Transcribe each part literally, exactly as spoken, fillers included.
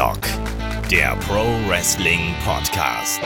Headlock, der Pro Wrestling Podcast.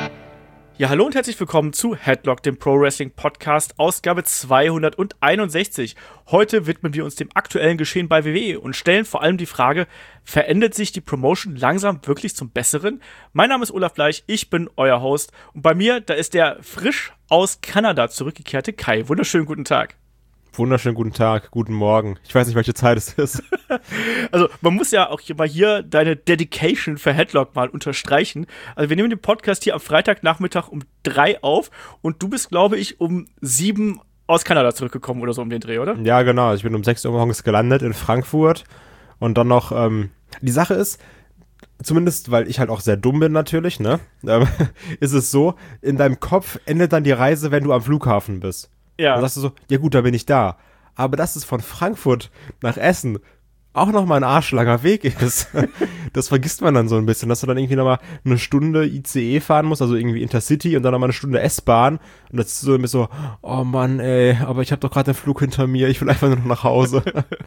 Ja, hallo und herzlich willkommen zu Headlock, dem Pro Wrestling Podcast, Ausgabe zweihunderteinundsechzig. Heute widmen wir uns dem aktuellen Geschehen bei W W E und stellen vor allem die Frage, verändert sich die Promotion langsam wirklich zum Besseren? Mein Name ist Olaf Bleich, ich bin euer Host und bei mir, da ist der frisch aus Kanada zurückgekehrte Kai. Wunderschönen guten Tag. Wunderschönen guten Tag, guten Morgen. Ich weiß nicht, welche Zeit es ist. Also, man muss ja auch hier mal hier deine Dedication für Headlock mal unterstreichen. Also, wir nehmen den Podcast hier am Freitagnachmittag um drei auf und du bist, glaube ich, um sieben aus Kanada zurückgekommen oder so um den Dreh, oder? Ja, genau. Ich bin um sechs Uhr morgens gelandet in Frankfurt und dann noch, ähm, die Sache ist, zumindest, weil ich halt auch sehr dumm bin natürlich, ne, ähm, ist es so, in deinem Kopf endet dann die Reise, wenn du am Flughafen bist. Ja. Dann sagst du so, ja gut, da bin ich da. Aber dass es von Frankfurt nach Essen auch nochmal ein arschlanger Weg ist, das vergisst man dann so ein bisschen, dass du dann irgendwie nochmal eine Stunde I C E fahren musst, also irgendwie Intercity und dann nochmal eine Stunde S-Bahn. Und das ist so immer so, oh Mann, ey, aber ich habe doch gerade den Flug hinter mir, ich will einfach nur noch nach Hause.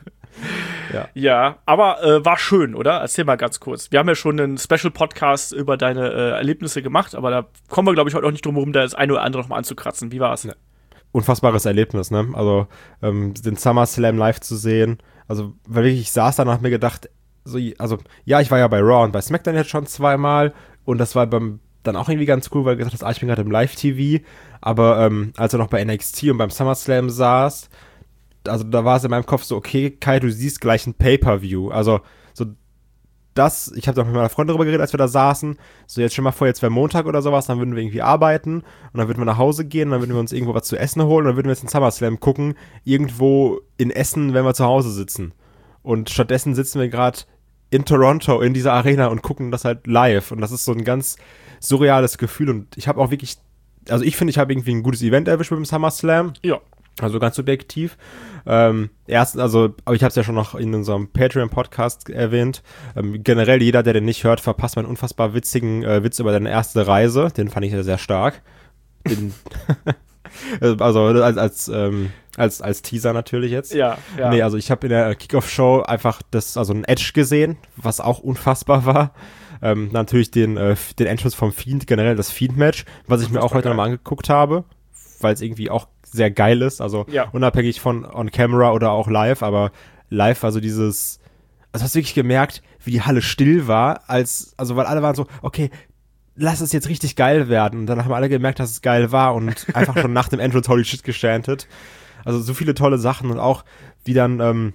Ja. ja, aber äh, war schön, oder? Erzähl mal ganz kurz. Wir haben ja schon einen Special-Podcast über deine äh, Erlebnisse gemacht, aber da kommen wir, glaube ich, heute auch nicht drum herum, da das eine oder andere nochmal anzukratzen. Wie war's? Ja. Unfassbares Erlebnis, ne? Also ähm, den SummerSlam live zu sehen, also weil ich saß da und hab mir gedacht, so, also ja, ich war ja bei Raw und bei SmackDown jetzt schon zweimal und das war beim dann auch irgendwie ganz cool, weil du gesagt hast, ah, ich bin gerade im Live-T V, aber ähm, als er noch bei N X T und beim SummerSlam saß, also da war es in meinem Kopf so, okay, Kai, du siehst gleich ein Pay-Per-View, also so das, ich habe da mit meiner Freundin darüber geredet, als wir da saßen, so jetzt schon mal vor, jetzt wäre Montag oder sowas, dann würden wir irgendwie arbeiten und dann würden wir nach Hause gehen, dann würden wir uns irgendwo was zu essen holen und dann würden wir jetzt einen SummerSlam gucken, irgendwo in Essen, wenn wir zu Hause sitzen. Und stattdessen sitzen wir gerade in Toronto in dieser Arena und gucken das halt live und das ist so ein ganz surreales Gefühl und ich habe auch wirklich, also ich finde, ich habe irgendwie ein gutes Event erwischt mit dem SummerSlam. Ja. Also ganz subjektiv. Ähm, erstens, also, aber ich habe es ja schon noch in unserem Patreon-Podcast erwähnt. Ähm, generell, jeder, der den nicht hört, verpasst meinen unfassbar witzigen äh, Witz über deine erste Reise. Den fand ich ja sehr stark. Den also als als, ähm, als als Teaser natürlich jetzt. Ja, ja. Nee, also ich habe in der Kickoff-Show einfach das, also ein Edge gesehen, was auch unfassbar war. Ähm, natürlich den, äh, den Entrance vom Fiend, generell das Fiend-Match, was ich mir auch heute nochmal angeguckt habe, weil es irgendwie auch sehr geil ist, also ja. Unabhängig von on camera oder auch live, aber live, also dieses, also hast du wirklich gemerkt, wie die Halle still war, als, also weil alle waren so, okay, lass es jetzt richtig geil werden und dann haben alle gemerkt, dass es geil war und einfach schon nach dem Entrance holy shit gechantet. Also so viele tolle Sachen und auch wie dann, ähm,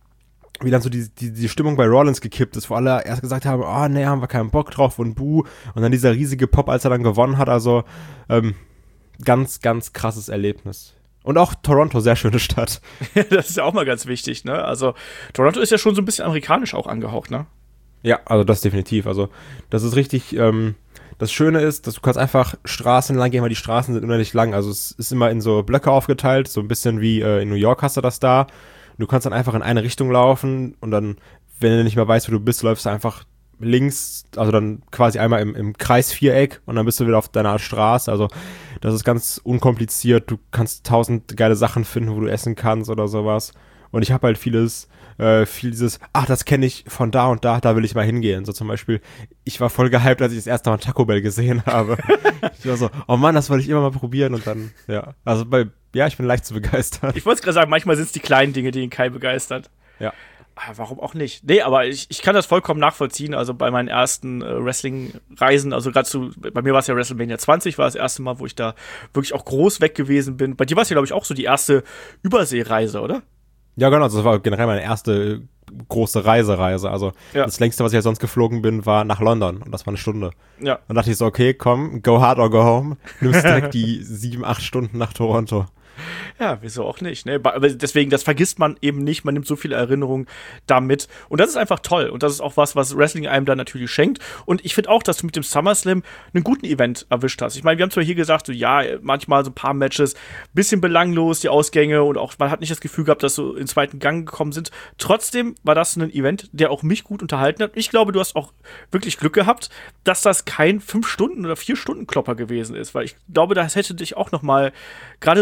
wie dann so die, die, die Stimmung bei Rollins gekippt ist, wo alle erst gesagt haben, oh nee, haben wir keinen Bock drauf und buh, und dann dieser riesige Pop, als er dann gewonnen hat, also, ähm, ganz, ganz krasses Erlebnis. Und auch Toronto, sehr schöne Stadt. Das ist ja auch mal ganz wichtig, ne? Also, Toronto ist ja schon so ein bisschen amerikanisch auch angehaucht, ne? Ja, also das definitiv. Also, das ist richtig, ähm, das Schöne ist, dass du kannst einfach Straßen lang gehen, weil die Straßen sind unendlich lang. Also, es ist immer in so Blöcke aufgeteilt, so ein bisschen wie äh, in New York hast du das da. Du kannst dann einfach in eine Richtung laufen und dann, wenn du nicht mehr weißt, wo du bist, läufst du einfach links, also dann quasi einmal im, im Kreisviereck und dann bist du wieder auf deiner Straße, also das ist ganz unkompliziert, du kannst tausend geile Sachen finden, wo du essen kannst oder sowas und ich habe halt vieles, äh, viel dieses, ach, das kenne ich von da und da, da will ich mal hingehen, so zum Beispiel, ich war voll gehypt, als ich das erste Mal Taco Bell gesehen habe, ich war so, oh Mann, das wollte ich immer mal probieren und dann, ja, also bei, ja, ich bin leicht zu begeistern. Ich wollte es gerade sagen, manchmal sind es die kleinen Dinge, die ihn Kai begeistert. Ja. Warum auch nicht? Nee, aber ich, ich kann das vollkommen nachvollziehen. Also bei meinen ersten äh, Wrestling-Reisen, also gerade zu, bei mir war es ja WrestleMania zwanzig, war das erste Mal, wo ich da wirklich auch groß weg gewesen bin. Bei dir war es ja, glaube ich, auch so die erste Überseereise, oder? Ja, genau, das war generell meine erste große Reisereise. Also ja. Das längste, was ich ja sonst geflogen bin, war nach London und das war eine Stunde. Ja. Dann dachte ich so, okay, komm, go hard or go home. Nimmst direkt die sieben, acht Stunden nach Toronto. Ja, wieso auch nicht, ne? Aber deswegen, das vergisst man eben nicht, man nimmt so viele Erinnerungen damit und das ist einfach toll und das ist auch was, was Wrestling einem da natürlich schenkt und ich finde auch, dass du mit dem SummerSlam einen guten Event erwischt hast. Ich meine, wir haben zwar hier gesagt, so ja, manchmal so ein paar Matches, bisschen belanglos, die Ausgänge und auch, man hat nicht das Gefühl gehabt, dass so in den zweiten Gang gekommen sind. Trotzdem war das ein Event, der auch mich gut unterhalten hat. Ich glaube, du hast auch wirklich Glück gehabt, dass das kein fünf Stunden oder vier Stunden Klopper gewesen ist, weil ich glaube, das hätte dich auch noch mal, gerade so zum Ende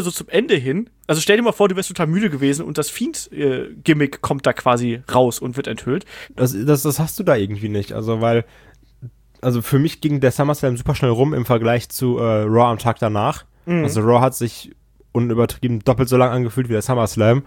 Ende hin, also stell dir mal vor, du wärst total müde gewesen und das Fiend-Gimmick äh, kommt da quasi raus und wird enthüllt. Das, das, das hast du da irgendwie nicht, also weil, also für mich ging der SummerSlam super schnell rum im Vergleich zu äh, Raw am Tag danach. Mhm. Also Raw hat sich unübertrieben doppelt so lang angefühlt wie der SummerSlam.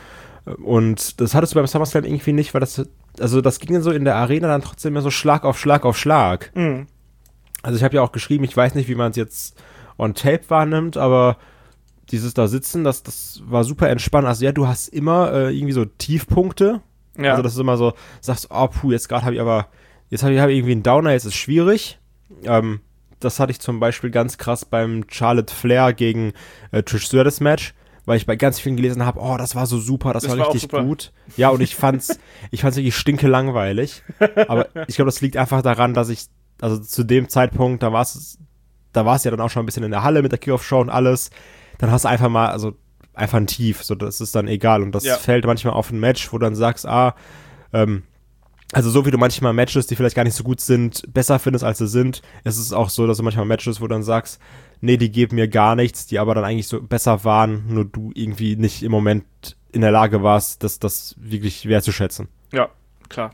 Und das hattest du beim SummerSlam irgendwie nicht, weil das, also das ging dann so in der Arena dann trotzdem immer so Schlag auf Schlag auf Schlag. Mhm. Also ich habe ja auch geschrieben, ich weiß nicht, wie man es jetzt on Tape wahrnimmt, aber dieses da sitzen, das, das war super entspannt. Also ja, du hast immer äh, irgendwie so Tiefpunkte. Ja. Also das ist immer so, sagst, oh puh, jetzt gerade habe ich aber, jetzt habe ich, hab ich irgendwie einen Downer, jetzt ist es schwierig. Ähm, das hatte ich zum Beispiel ganz krass beim Charlotte Flair gegen äh, Trish Stratus Match, weil ich bei ganz vielen gelesen habe, oh, das war so super, das, das war, war richtig gut. Ja, und ich fand's, ich fand's wirklich stinkelangweilig. Aber ich glaube, das liegt einfach daran, dass ich, also zu dem Zeitpunkt, da war's, da war's ja dann auch schon ein bisschen in der Halle mit der Kickoff-Show und alles. Dann hast du einfach mal, also einfach ein Tief, so das ist dann egal. Und das ja. fällt manchmal auf ein Match, wo du dann sagst, ah, ähm, also so wie du manchmal Matches, die vielleicht gar nicht so gut sind, besser findest, als sie sind, ist es auch so, dass du manchmal Matches, wo du dann sagst, nee, die geben mir gar nichts, die aber dann eigentlich so besser waren, nur du irgendwie nicht im Moment in der Lage warst, das, das wirklich wertzuschätzen. Ja, klar.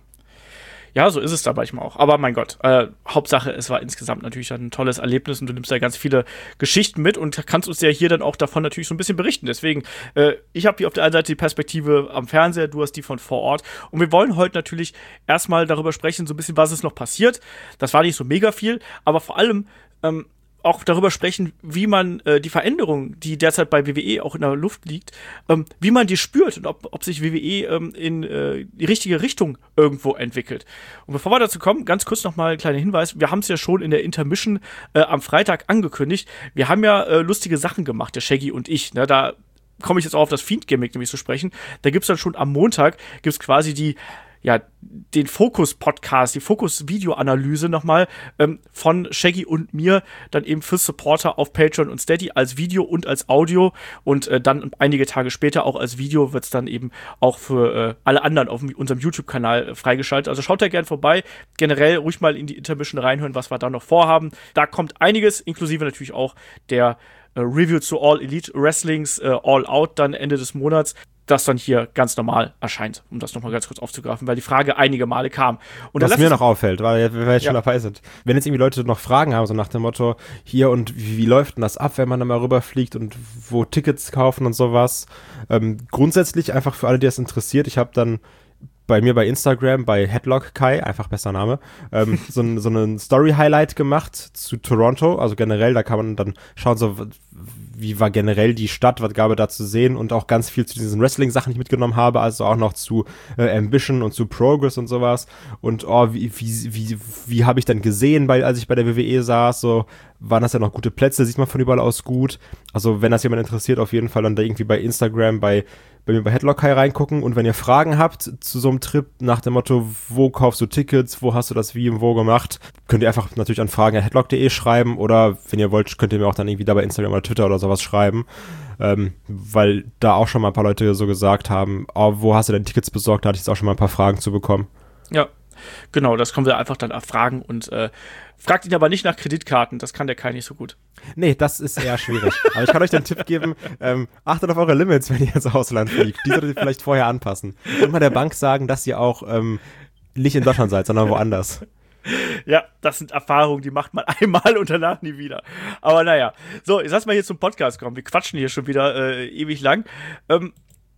Ja, so ist es da manchmal auch. Aber mein Gott, äh, Hauptsache, es war insgesamt natürlich ein tolles Erlebnis und du nimmst da ganz viele Geschichten mit und kannst uns ja hier dann auch davon natürlich so ein bisschen berichten. Deswegen, äh, ich habe hier auf der einen Seite die Perspektive am Fernseher, du hast die von vor Ort. Und wir wollen heute natürlich erstmal darüber sprechen, so ein bisschen, was ist noch passiert. Das war nicht so mega viel, aber vor allem ähm, auch darüber sprechen, wie man äh, die Veränderung, die derzeit bei W W E auch in der Luft liegt, ähm, wie man die spürt und ob, ob sich W W E ähm, in äh, die richtige Richtung irgendwo entwickelt. Und bevor wir dazu kommen, ganz kurz nochmal ein kleiner Hinweis. Wir haben es ja schon in der Intermission äh, am Freitag angekündigt. Wir haben ja äh, lustige Sachen gemacht, der Shaggy und ich. Ne? Da komme ich jetzt auch auf das Fiend-Gimmick nämlich zu sprechen. Da gibt es dann schon am Montag, gibt es quasi die ja, den Fokus-Podcast, die Fokus-Video-Analyse nochmal ähm, von Shaggy und mir, dann eben für Supporter auf Patreon und Steady als Video und als Audio und äh, dann einige Tage später auch als Video wird es dann eben auch für äh, alle anderen auf unserem YouTube-Kanal äh, freigeschaltet. Also schaut da gerne vorbei, generell ruhig mal in die Intermission reinhören, was wir da noch vorhaben. Da kommt einiges, inklusive natürlich auch der äh, Review zu All Elite Wrestlings, äh, All Out dann Ende des Monats, das dann hier ganz normal erscheint, um das nochmal ganz kurz aufzugreifen, weil die Frage einige Male kam. Und was mir noch auffällt, weil wir jetzt ja. schon dabei sind, wenn jetzt irgendwie Leute noch Fragen haben, so nach dem Motto, hier und wie, wie läuft denn das ab, wenn man da mal rüberfliegt und wo Tickets kaufen und sowas. Ähm, grundsätzlich einfach für alle, die das interessiert, ich habe dann bei mir bei Instagram, bei Headlock Kai, einfach besser Name, ähm, so, ein, so einen Story-Highlight gemacht zu Toronto, also generell, da kann man dann schauen, so wie war generell die Stadt, was gab es da zu sehen und auch ganz viel zu diesen Wrestling-Sachen, die ich mitgenommen habe, also auch noch zu äh, Ambition und zu Progress und sowas und oh, wie, wie, wie, wie habe ich dann gesehen, weil als ich bei der W W E saß, so waren das ja noch gute Plätze, sieht man von überall aus gut, also wenn das jemand interessiert, auf jeden Fall dann da irgendwie bei Instagram, bei bei mir bei Headlock High reingucken und wenn ihr Fragen habt zu so einem Trip nach dem Motto, wo kaufst du Tickets, wo hast du das wie und wo gemacht, könnt ihr einfach natürlich an fragen at headlock punkt de schreiben oder wenn ihr wollt, könnt ihr mir auch dann irgendwie da bei Instagram oder Twitter oder sowas schreiben, ähm, weil da auch schon mal ein paar Leute so gesagt haben, oh, wo hast du denn Tickets besorgt, da hatte ich jetzt auch schon mal ein paar Fragen zu bekommen. Ja, genau, das können wir einfach dann erfragen und äh, fragt ihn aber nicht nach Kreditkarten, das kann der Kai nicht so gut. Nee, das ist eher schwierig. Aber ich kann euch den Tipp geben, ähm, achtet auf eure Limits, wenn ihr ins Ausland fliegt. Die solltet ihr vielleicht vorher anpassen. Und mal der Bank sagen, dass ihr auch ähm, nicht in Deutschland seid, sondern woanders. Ja, das sind Erfahrungen, die macht man einmal und danach nie wieder. Aber naja, so, jetzt lass mal hier zum Podcast kommen. Wir quatschen hier schon wieder äh, ewig lang. Ähm,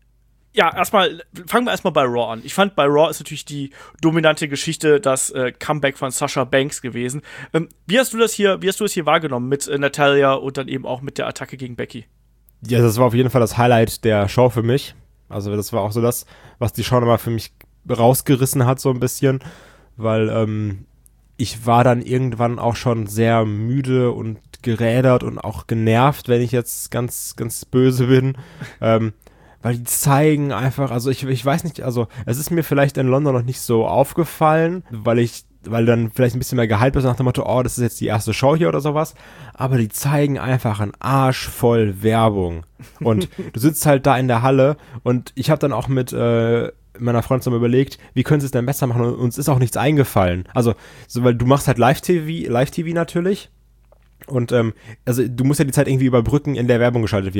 Ja, erstmal, fangen wir erstmal bei Raw an. Ich fand, bei Raw ist natürlich die dominante Geschichte das äh, Comeback von Sasha Banks gewesen. Ähm, wie hast du das hier, wie hast du das hier wahrgenommen mit äh, Natalya und dann eben auch mit der Attacke gegen Becky? Ja, das war auf jeden Fall das Highlight der Show für mich. Also das war auch so das, was die Show nochmal für mich rausgerissen hat so ein bisschen, weil ähm, ich war dann irgendwann auch schon sehr müde und gerädert und auch genervt, wenn ich jetzt ganz, ganz böse bin. ähm, Weil die zeigen einfach, also ich, ich weiß nicht, also es ist mir vielleicht in London noch nicht so aufgefallen, weil ich, weil dann vielleicht ein bisschen mehr gehypt ist nach dem Motto, oh, das ist jetzt die erste Show hier oder sowas, aber die zeigen einfach einen Arsch voll Werbung und du sitzt halt da in der Halle und ich habe dann auch mit äh, meiner Freundin zusammen überlegt, wie können sie es denn besser machen und uns ist auch nichts eingefallen, also, so, weil du machst halt Live-T V, Live-T V natürlich und ähm, also du musst ja die Zeit irgendwie überbrücken, in der Werbung geschaltet wird.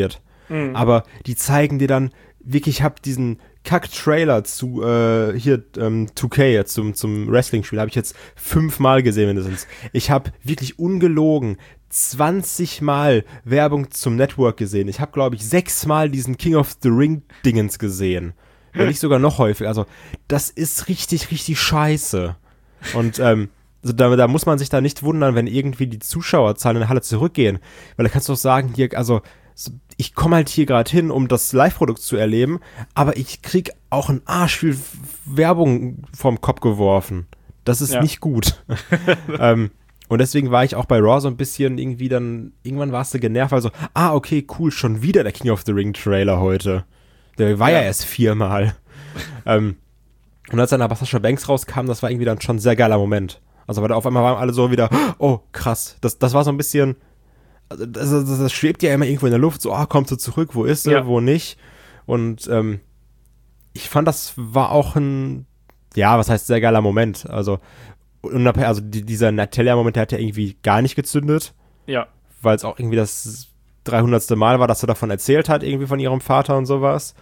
Mhm. Aber die zeigen dir dann wirklich, ich hab diesen Kack-Trailer zu, äh, hier, ähm, zwei K jetzt zum, zum Wrestling-Spiel, habe ich jetzt fünfmal gesehen mindestens. Ich habe wirklich ungelogen zwanzig Mal Werbung zum Network gesehen. Ich habe, glaube ich, sechs Mal diesen King of the Ring-Dingens gesehen. Wenn nicht sogar noch häufiger. Also, das ist richtig, richtig scheiße. Und, ähm, also da, da muss man sich da nicht wundern, wenn irgendwie die Zuschauerzahlen in der Halle zurückgehen. Weil da kannst du doch sagen, hier, also, ich komme halt hier gerade hin, um das Live-Produkt zu erleben, aber ich krieg auch einen Arsch viel Werbung vom Kopf geworfen. Das ist ja nicht gut. ähm, und deswegen war ich auch bei Raw so ein bisschen irgendwie dann, irgendwann warst du genervt, also, ah, okay, cool, schon wieder der King of the Ring Trailer heute. Der war ja, ja erst viermal. ähm, und als dann aber Sasha Banks rauskam, das war irgendwie dann schon ein sehr geiler Moment. Also, weil da auf einmal waren alle so wieder, oh, krass. Das, das war so ein bisschen, also das, das, das schwebt ja immer irgendwo in der Luft, so, ah, kommt sie zurück, wo ist sie, ja. wo nicht. Und ähm, ich fand, das war auch ein, ja, was heißt sehr geiler Moment. Also, also die, dieser Natalia-Moment, der hat ja irgendwie gar nicht gezündet. Ja. Weil es auch irgendwie das dreihundertste Mal war, dass sie davon erzählt hat, irgendwie von ihrem Vater und sowas.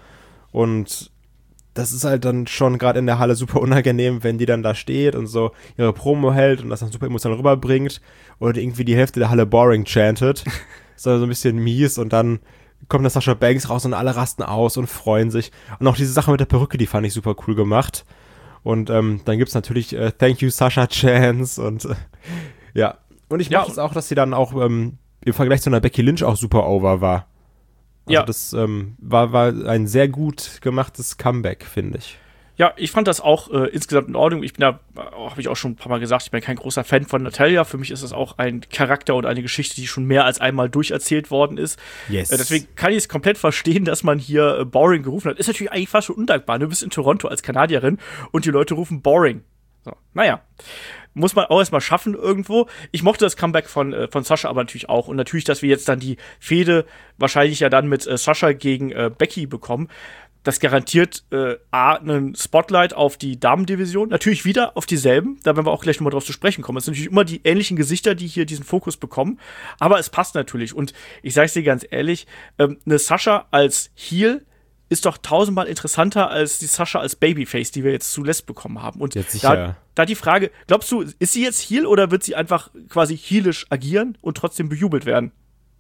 Und das ist halt dann schon gerade in der Halle super unangenehm, wenn die dann da steht und so ihre Promo hält und das dann super emotional rüberbringt und irgendwie die Hälfte der Halle boring chantet. Ist dann so ein bisschen mies und dann kommt das Sasha Banks raus und alle rasten aus und freuen sich. Und auch diese Sache mit der Perücke, die fand ich super cool gemacht. Und ähm, dann gibt's natürlich äh, Thank you Sasha Chance und äh, ja. Und ich mag es ja auch, dass sie dann auch ähm, im Vergleich zu einer Becky Lynch auch super over war. Also ja. das ähm, war, war ein sehr gut gemachtes Comeback, finde ich. Ja, ich fand das auch äh, insgesamt in Ordnung. Ich bin da, oh, habe ich auch schon ein paar Mal gesagt, ich bin kein großer Fan von Natalia. Für mich ist das auch ein Charakter und eine Geschichte, die schon mehr als einmal durcherzählt worden ist. Yes. Äh, deswegen kann ich es komplett verstehen, dass man hier äh, boring gerufen hat. Ist natürlich eigentlich fast schon undankbar. Du bist in Toronto als Kanadierin und die Leute rufen boring. So, naja. Muss man auch erstmal schaffen irgendwo. Ich mochte das Comeback von, äh, von Sasha aber natürlich auch. Und natürlich, dass wir jetzt dann die Fehde wahrscheinlich ja dann mit äh, Sasha gegen äh, Becky bekommen. Das garantiert äh, A, einen Spotlight auf die Damendivision. Natürlich wieder auf dieselben. Da werden wir auch gleich nochmal drauf zu sprechen kommen. Es sind natürlich immer die ähnlichen Gesichter, die hier diesen Fokus bekommen. Aber es passt natürlich. Und ich sag's dir ganz ehrlich, ähm, eine Sasha als Heel ist doch tausendmal interessanter als die Sasha als Babyface, die wir jetzt zuletzt bekommen haben. Und da, da die Frage, glaubst du, ist sie jetzt Heel oder wird sie einfach quasi heelisch agieren und trotzdem bejubelt werden?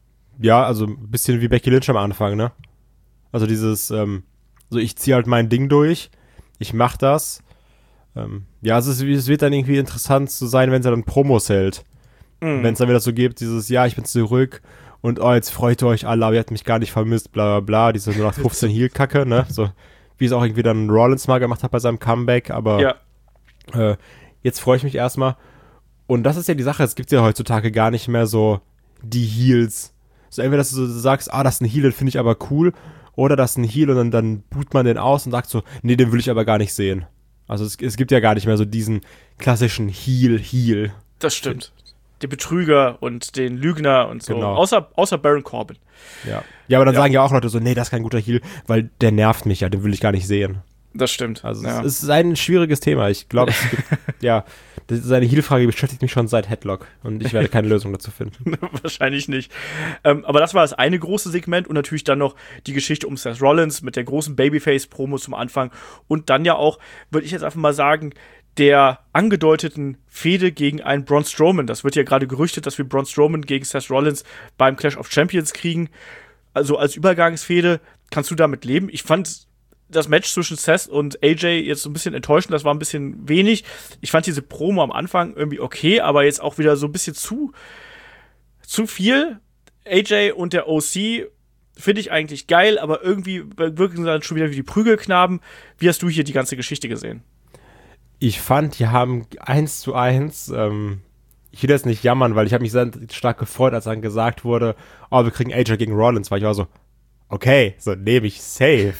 Ja, also ein bisschen wie Becky Lynch am Anfang, ne? Also dieses, ähm, so ich ziehe halt mein Ding durch, ich mach das. Ähm, ja, also es, es wird dann irgendwie interessant zu sein, wenn sie dann Promos hält. Mhm. Wenn es dann wieder so gibt, dieses, ja, ich bin zurück. Und oh, jetzt freut ihr euch alle, aber ihr habt mich gar nicht vermisst, bla bla bla, diese null acht fünfzehn Heel-Kacke, ne? So, wie es auch irgendwie dann Rollins mal gemacht hat bei seinem Comeback, aber ja. äh, jetzt freue ich mich erstmal. Und das ist ja die Sache, es gibt ja heutzutage gar nicht mehr so die Heels. So entweder, dass du so sagst, ah, das ist ein Heel, den finde ich aber cool, oder das ist ein Heel und dann, dann boot man den aus und sagt so, nee, den will ich aber gar nicht sehen. Also es, es gibt ja gar nicht mehr so diesen klassischen Heel-Heel. Das stimmt. Den Betrüger und den Lügner und so. Genau. Außer, außer Baron Corbin. Ja. Ja, aber dann ja. sagen ja auch Leute so, nee, das ist kein guter Heel, weil der nervt mich ja, den will ich gar nicht sehen. Das stimmt. Also ja. es ist ein schwieriges Thema. Ich glaube, es gibt, ja, seine Heel-Frage beschäftigt mich schon seit Headlock und ich werde keine Lösung dazu finden. Wahrscheinlich nicht. Ähm, aber das war das eine große Segment und natürlich dann noch die Geschichte um Seth Rollins mit der großen Babyface-Promo zum Anfang und dann ja auch, würde ich jetzt einfach mal sagen, der angedeuteten Fehde gegen einen Braun Strowman. Das wird ja gerade gerüchtet, dass wir Braun Strowman gegen Seth Rollins beim Clash of Champions kriegen. Also als Übergangsfehde, kannst du damit leben? Ich fand das Match zwischen Seth und A J jetzt so ein bisschen enttäuschend. Das war ein bisschen wenig. Ich fand diese Promo am Anfang irgendwie okay, aber jetzt auch wieder so ein bisschen zu, zu viel. A J und der O C finde ich eigentlich geil, aber irgendwie wirken sie dann schon wieder wie die Prügelknaben. Wie hast du hier die ganze Geschichte gesehen? Ich fand, die haben eins zu eins, ähm, ich will jetzt nicht jammern, weil ich habe mich sehr stark gefreut, als dann gesagt wurde, oh, wir kriegen A J gegen Rollins, weil ich war so, okay, so nehme ich safe.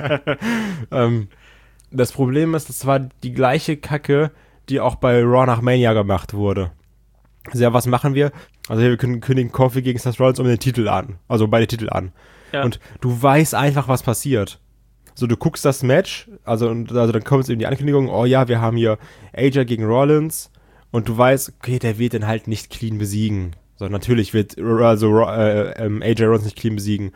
ähm, das Problem ist, das war die gleiche Kacke, die auch bei Raw nach Mania gemacht wurde. Also ja, was machen wir? Also wir können kündigen Kofi gegen Seth Rollins um den Titel an, also beide Titel an. Ja. Und du weißt einfach, was passiert. So, du guckst das Match, also, und, also dann kommt eben die Ankündigung, oh ja, wir haben hier A J gegen Rollins und du weißt, okay, der wird den halt nicht clean besiegen. So, natürlich wird also äh, ähm, A J Rollins nicht clean besiegen.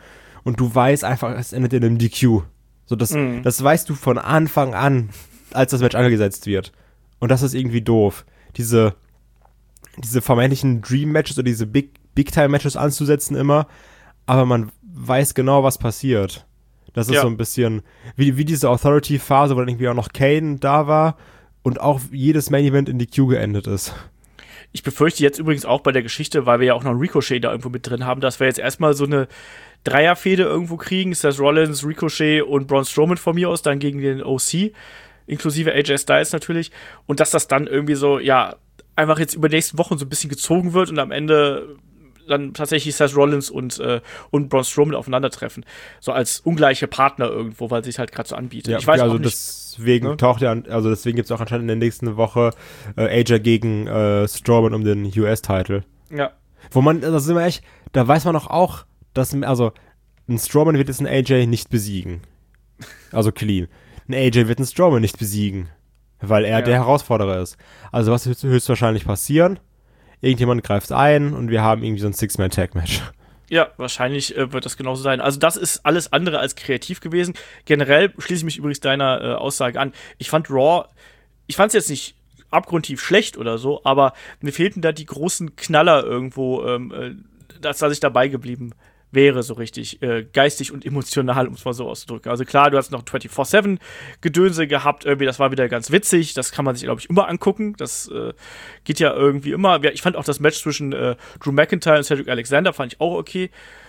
und du weißt einfach, es endet in einem D Q. So, das, mhm. das weißt du von Anfang an, als das Match angesetzt wird. Und das ist irgendwie doof. Diese, diese vermeintlichen Dream-Matches oder diese Big, Big-Time-Matches anzusetzen immer, aber man weiß genau, was passiert. Das ist ja so ein bisschen wie, wie diese Authority-Phase, wo dann irgendwie auch noch Kane da war und auch jedes Main-Event in D Q geendet ist. Ich befürchte jetzt übrigens auch bei der Geschichte, weil wir ja auch noch einen Ricochet da irgendwo mit drin haben, dass wir jetzt erstmal so eine Dreierfehde irgendwo kriegen. Seth Rollins, Ricochet und Braun Strowman von mir aus, dann gegen den O C, inklusive A J Styles natürlich. Und dass das dann irgendwie so, ja, einfach jetzt über die nächsten Wochen so ein bisschen gezogen wird und am Ende dann tatsächlich Seth Rollins und, äh, und Braun Strowman aufeinandertreffen. So als ungleiche Partner irgendwo, weil sich halt gerade so anbietet. Ja, ich weiß also auch nicht. Deswegen ne? taucht ja, also deswegen gibt es auch anscheinend in der nächsten Woche äh, A J gegen äh, Strowman um den U S-Title. Ja. Wo man, da sind wir echt, da weiß man doch auch, dass, also, ein Strowman wird jetzt ein A J nicht besiegen. Also clean. Ein A J wird ein Strowman nicht besiegen. Weil er ja. der Herausforderer ist. Also was wird höchstwahrscheinlich passieren? Irgendjemand greift ein und wir haben irgendwie so ein Six-Man-Tag-Match. Ja, wahrscheinlich äh, wird das genauso sein. Also das ist alles andere als kreativ gewesen. Generell schließe ich mich übrigens deiner äh, Aussage an. Ich fand Raw, ich fand es jetzt nicht abgrundtief schlecht oder so, aber mir fehlten da die großen Knaller irgendwo, ähm, äh, dass, dass ich dabei geblieben wäre, so richtig äh, geistig und emotional, um es mal so auszudrücken. Also klar, du hast noch vierundzwanzig sieben Gedönse gehabt, irgendwie, das war wieder ganz witzig, das kann man sich, glaube ich, immer angucken, das äh, geht ja irgendwie immer. Ich fand auch das Match zwischen äh, Drew McIntyre und Cedric Alexander, fand ich auch okay.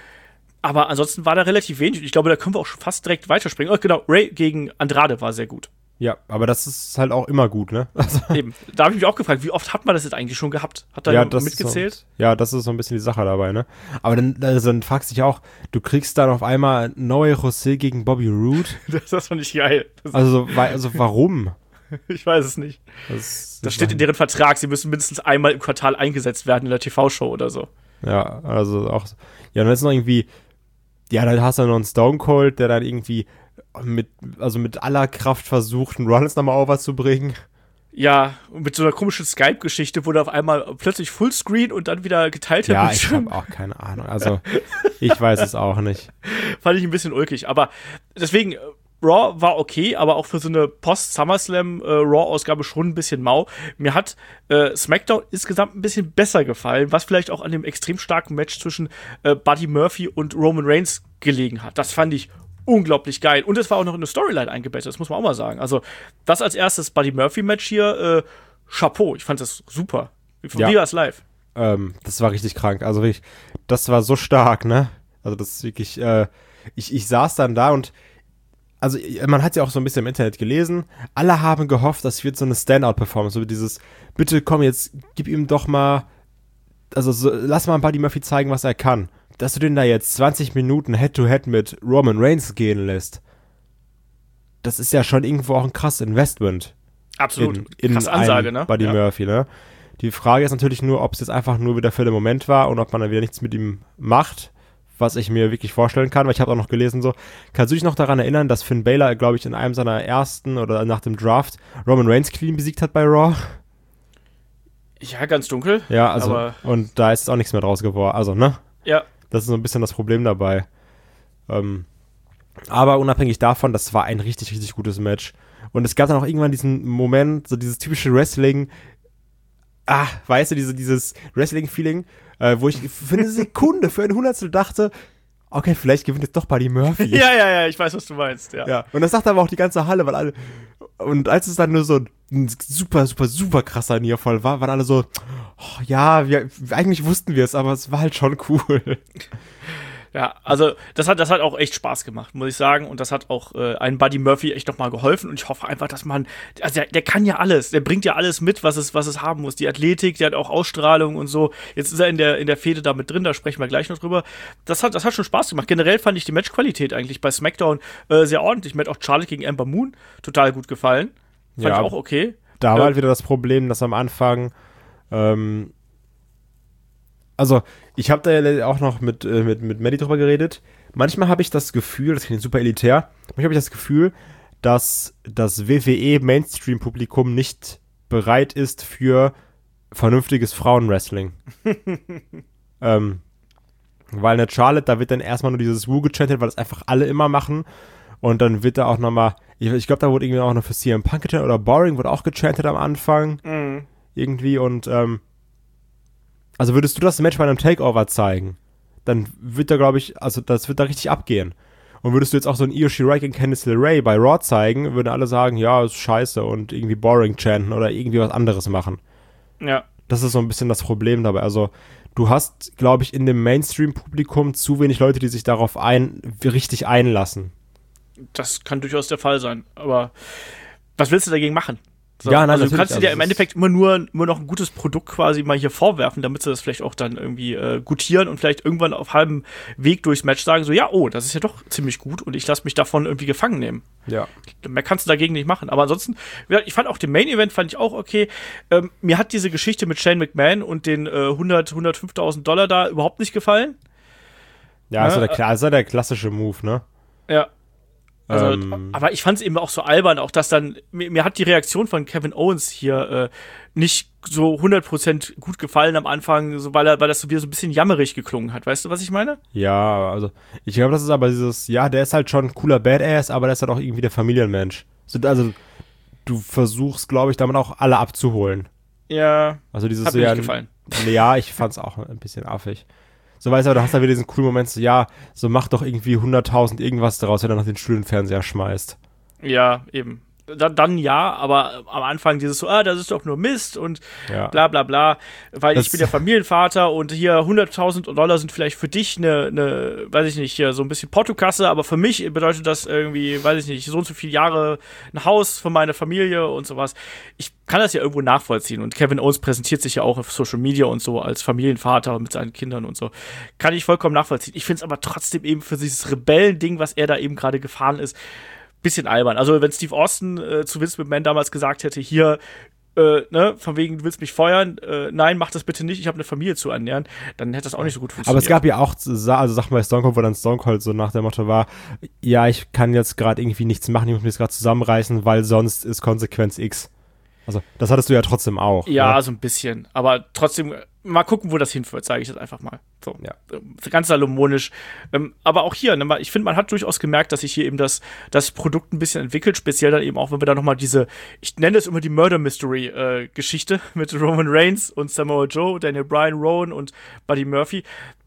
Aber ansonsten war da relativ wenig. Ich glaube, da können wir auch schon fast direkt weiterspringen. Oh, genau, Ray gegen Andrade war sehr gut. Ja, aber das ist halt auch immer gut, ne? Also eben. Da habe ich mich auch gefragt, wie oft hat man das jetzt eigentlich schon gehabt? Hat da ja, jemand mitgezählt? So, ja, das ist so ein bisschen die Sache dabei, ne? Aber dann, also dann fragst du dich auch, du kriegst dann auf einmal neue José gegen Bobby Roode. Das, das fand ich geil. Das also, weil, also warum? Ich weiß es nicht. Das, das steht in deren Vertrag, sie müssen mindestens einmal im Quartal eingesetzt werden in der T V-Show oder so. Ja, also auch, ja, dann ist noch irgendwie, ja, dann hast du noch einen Stone Cold, der dann irgendwie mit, also mit aller Kraft versucht, einen Rollins nochmal overzubringen. Ja, und mit so einer komischen Skype-Geschichte wurde auf einmal plötzlich Fullscreen und dann wieder geteilter Ja, Bildschirm. ich habe auch keine Ahnung. Also, ich weiß es auch nicht. Fand ich ein bisschen ulkig. Aber deswegen, Raw war okay, aber auch für so eine Post-SummerSlam-Raw-Ausgabe äh, schon ein bisschen mau. Mir hat äh, SmackDown insgesamt ein bisschen besser gefallen, was vielleicht auch an dem extrem starken Match zwischen äh, Buddy Murphy und Roman Reigns gelegen hat. Das fand ich unglaublich geil. Und es war auch noch in eine Storyline eingebettet, das muss man auch mal sagen. Also, das als erstes Buddy Murphy-Match hier, äh, Chapeau, ich fand das super. Von ja. mir als live. Ähm, das war richtig krank. Also wirklich, das war so stark, ne? Also das ist wirklich, äh, ich, ich saß dann da und also man hat ja auch so ein bisschen im Internet gelesen, alle haben gehofft, das wird so eine Standout-Performance, so dieses, bitte komm jetzt, gib ihm doch mal, also so, lass mal Buddy Murphy zeigen, was er kann. Dass du den da jetzt zwanzig Minuten Head-to-Head mit Roman Reigns gehen lässt, das ist ja schon irgendwo auch ein krasses Investment. Absolut. In, in krasse Ansage, ne? Buddy ja. Murphy, ne? Die Frage ist natürlich nur, ob es jetzt einfach nur wieder für den Moment war und ob man dann wieder nichts mit ihm macht, was ich mir wirklich vorstellen kann, weil ich habe auch noch gelesen so, kannst du dich noch daran erinnern, dass Finn Balor, glaube ich, in einem seiner ersten oder nach dem Draft Roman Reigns clean besiegt hat bei Raw? Ja, ganz dunkel. Ja, also, aber und da ist auch nichts mehr draus geworden, also, ne? Ja. Das ist so ein bisschen das Problem dabei. Ähm, aber unabhängig davon, das war ein richtig, richtig gutes Match. Und es gab dann auch irgendwann diesen Moment, so dieses typische Wrestling, ah, weißt du, diese, dieses Wrestling-Feeling, äh, wo ich für eine Sekunde, für ein Hundertstel dachte, okay, vielleicht gewinnt jetzt doch Buddy Murphy. ja, ja, ja, ich weiß, was du meinst, ja. ja. Und das sagt aber auch die ganze Halle, weil alle, und als es dann nur so ein super, super, super krasser Nearfall war, waren alle so, oh, ja, wir, eigentlich wussten wir es, aber es war halt schon cool. Ja, also das hat, das hat auch echt Spaß gemacht, muss ich sagen. Und das hat auch äh, einem Buddy Murphy echt nochmal geholfen. Und ich hoffe einfach, dass man, also der, der kann ja alles, der bringt ja alles mit, was es, was es haben muss. Die Athletik, der hat auch Ausstrahlung und so. Jetzt ist er in der, in der Fehde da mit drin, da sprechen wir gleich noch drüber. Das hat, das hat schon Spaß gemacht. Generell fand ich die Matchqualität eigentlich bei SmackDown äh, sehr ordentlich. Mir hat auch Charlotte gegen Ember Moon total gut gefallen. Fand ja, ich auch okay. Da war ja. halt wieder das Problem, dass am Anfang ähm, also, ich habe da ja auch noch mit, äh, mit, mit Maddie drüber geredet. Manchmal habe ich das Gefühl, das klingt super elitär, manchmal habe ich das Gefühl, dass das W W E-Mainstream-Publikum nicht bereit ist für vernünftiges Frauenwrestling. ähm, Weil eine Charlotte, da wird dann erstmal nur dieses Woo gechantet, weil das einfach alle immer machen. Und dann wird da auch nochmal, ich, ich glaube, da wurde irgendwie auch noch für C M Punk gechantet oder Boring wurde auch gechantet am Anfang. Mhm. Irgendwie und, ähm, also würdest du das Match bei einem Takeover zeigen, dann wird da, glaube ich, also das wird da richtig abgehen. Und würdest du jetzt auch so ein Io Shirai gegen Candice LeRae bei Raw zeigen, würden alle sagen, ja, ist scheiße und irgendwie Boring chanten oder irgendwie was anderes machen. Ja. Das ist so ein bisschen das Problem dabei. Also du hast, glaube ich, in dem Mainstream-Publikum zu wenig Leute, die sich darauf ein, richtig einlassen. Das kann durchaus der Fall sein. Aber was willst du dagegen machen? So, ja, nein, also du kannst dir also ja im Endeffekt immer nur, nur noch ein gutes Produkt quasi mal hier vorwerfen, damit sie das vielleicht auch dann irgendwie äh, gutieren und vielleicht irgendwann auf halbem Weg durchs Match sagen, so, ja, oh, das ist ja doch ziemlich gut und ich lasse mich davon irgendwie gefangen nehmen. Ja. Mehr kannst du dagegen nicht machen. Aber ansonsten, ich fand auch den Main-Event fand ich auch okay. Ähm, mir hat diese Geschichte mit Shane McMahon und den äh, hundert, hundertfünftausend Dollar da überhaupt nicht gefallen. Ja, ja, ist, ja der, ist ja der klassische Move, ne? Ja. Also, ähm. aber ich fand es eben auch so albern, auch dass dann, mir, mir hat die Reaktion von Kevin Owens hier äh, nicht so hundert Prozent gut gefallen am Anfang, so, weil, er, weil das so wieder so ein bisschen jammerig geklungen hat. Weißt du, was ich meine? Ja, also ich glaube, das ist aber dieses, ja, der ist halt schon ein cooler Badass, aber der ist halt auch irgendwie der Familienmensch. So, also du versuchst, glaube ich, damit auch alle abzuholen. Ja, also dieses hat so, mir ja, nicht gefallen. Ja, ich fand's auch ein bisschen affig. So, weißt du, du hast da wieder diesen coolen Moment, so, ja, so mach doch irgendwie hunderttausend irgendwas daraus, wenn er noch den Studienfernseher schmeißt. Ja, eben. Dann, dann ja, aber am Anfang dieses so, ah, das ist doch nur Mist und ja. bla bla bla, weil das ich bin ja Familienvater und hier hunderttausend Dollar sind vielleicht für dich eine, eine, weiß ich nicht, hier so ein bisschen Portokasse, aber für mich bedeutet das irgendwie, weiß ich nicht, so und so viele Jahre ein Haus für meine Familie und sowas. Ich kann das ja irgendwo nachvollziehen und Kevin Owens präsentiert sich ja auch auf Social Media und so als Familienvater mit seinen Kindern und so. Kann ich vollkommen nachvollziehen. Ich finde es aber trotzdem eben für dieses Rebellending, was er da eben gerade gefahren ist, bisschen albern. Also wenn Steve Austin äh, zu Vince McMahon damals gesagt hätte, hier, äh, ne, von wegen, du willst mich feuern, äh, nein, mach das bitte nicht, ich habe eine Familie zu ernähren, dann hätte das auch nicht so gut funktioniert. Aber es gab ja auch, also sag mal, Stone Cold, wo dann Stone Cold so nach dem Motto war, ja, ich kann jetzt gerade irgendwie nichts machen, ich muss mich jetzt gerade zusammenreißen, weil sonst ist Konsequenz X. Also, das hattest du ja trotzdem auch. Ja, ne? so ein bisschen. Aber trotzdem, mal gucken, wo das hinführt, sage ich jetzt einfach mal. So, ja. Ganz salomonisch. Ähm, aber auch hier, ne, ich finde, man hat durchaus gemerkt, dass sich hier eben das, das Produkt ein bisschen entwickelt, speziell dann eben auch, wenn wir da nochmal diese, ich nenne es immer die Murder Mystery äh, Geschichte mit Roman Reigns und Samoa Joe, Daniel Bryan, Rowan und Buddy Murphy.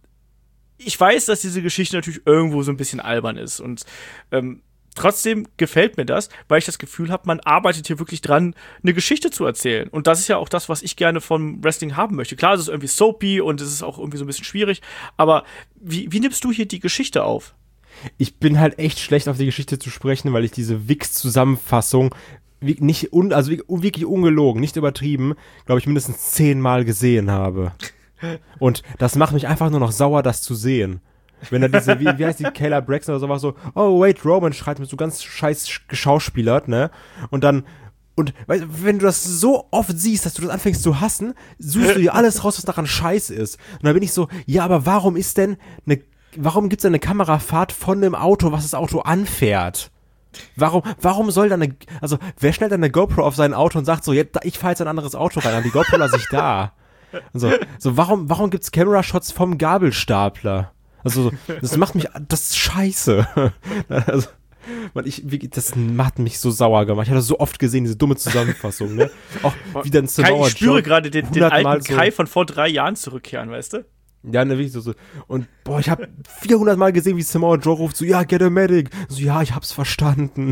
Ich weiß, dass diese Geschichte natürlich irgendwo so ein bisschen albern ist und ähm, trotzdem gefällt mir das, weil ich das Gefühl habe, man arbeitet hier wirklich dran, eine Geschichte zu erzählen. Und das ist ja auch das, was ich gerne vom Wrestling haben möchte. Klar, es ist irgendwie soapy und es ist auch irgendwie so ein bisschen schwierig, aber wie, wie nimmst du hier die Geschichte auf? Ich bin halt echt schlecht auf die Geschichte zu sprechen, weil ich diese Wix-Zusammenfassung nicht, un, also wirklich ungelogen, nicht übertrieben, glaube ich, mindestens zehnmal gesehen habe. Und das macht mich einfach nur noch sauer, das zu sehen. Wenn da diese, wie, wie heißt die, Kayla Braxton oder sowas so, oh wait, Roman schreit mit so ganz scheiß geschauspielert, ne? Und dann, und weißt, wenn du das so oft siehst, dass du das anfängst zu hassen, suchst du dir alles raus, was daran scheiße ist. Und dann bin ich so, ja, aber warum ist denn eine, warum gibt's denn eine Kamerafahrt von einem Auto, was das Auto anfährt? Warum, warum soll da eine, also wer stellt dann eine GoPro auf sein Auto und sagt so, jetzt, ich fahr jetzt ein anderes Auto rein, aber die GoPro lasse ich da. Also, so, warum, warum gibt's Camera-Shots vom Gabelstapler? Also, das macht mich, das ist scheiße. Also, man, ich, das hat mich so sauer gemacht. Ich habe das so oft gesehen, diese dumme Zusammenfassung, ne? Auch wie dann Kai, ich spüre gerade den, den alten so Kai von vor drei Jahren zurückkehren, weißt du? Ja, ne, wirklich so, so. Und, boah, ich habe vierhundert Mal gesehen, wie Samoa Joe ruft so, ja, get a medic. So, ja, ich hab's verstanden.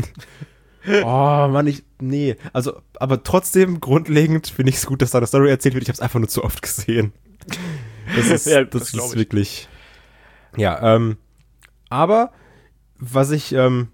Oh, Mann, ich, nee. Also, aber trotzdem, grundlegend finde ich es gut, dass da eine Story erzählt wird. Ich hab's einfach nur zu oft gesehen. Das ist, ja, das, das ist wirklich... Ja, ähm, aber was ich, ähm,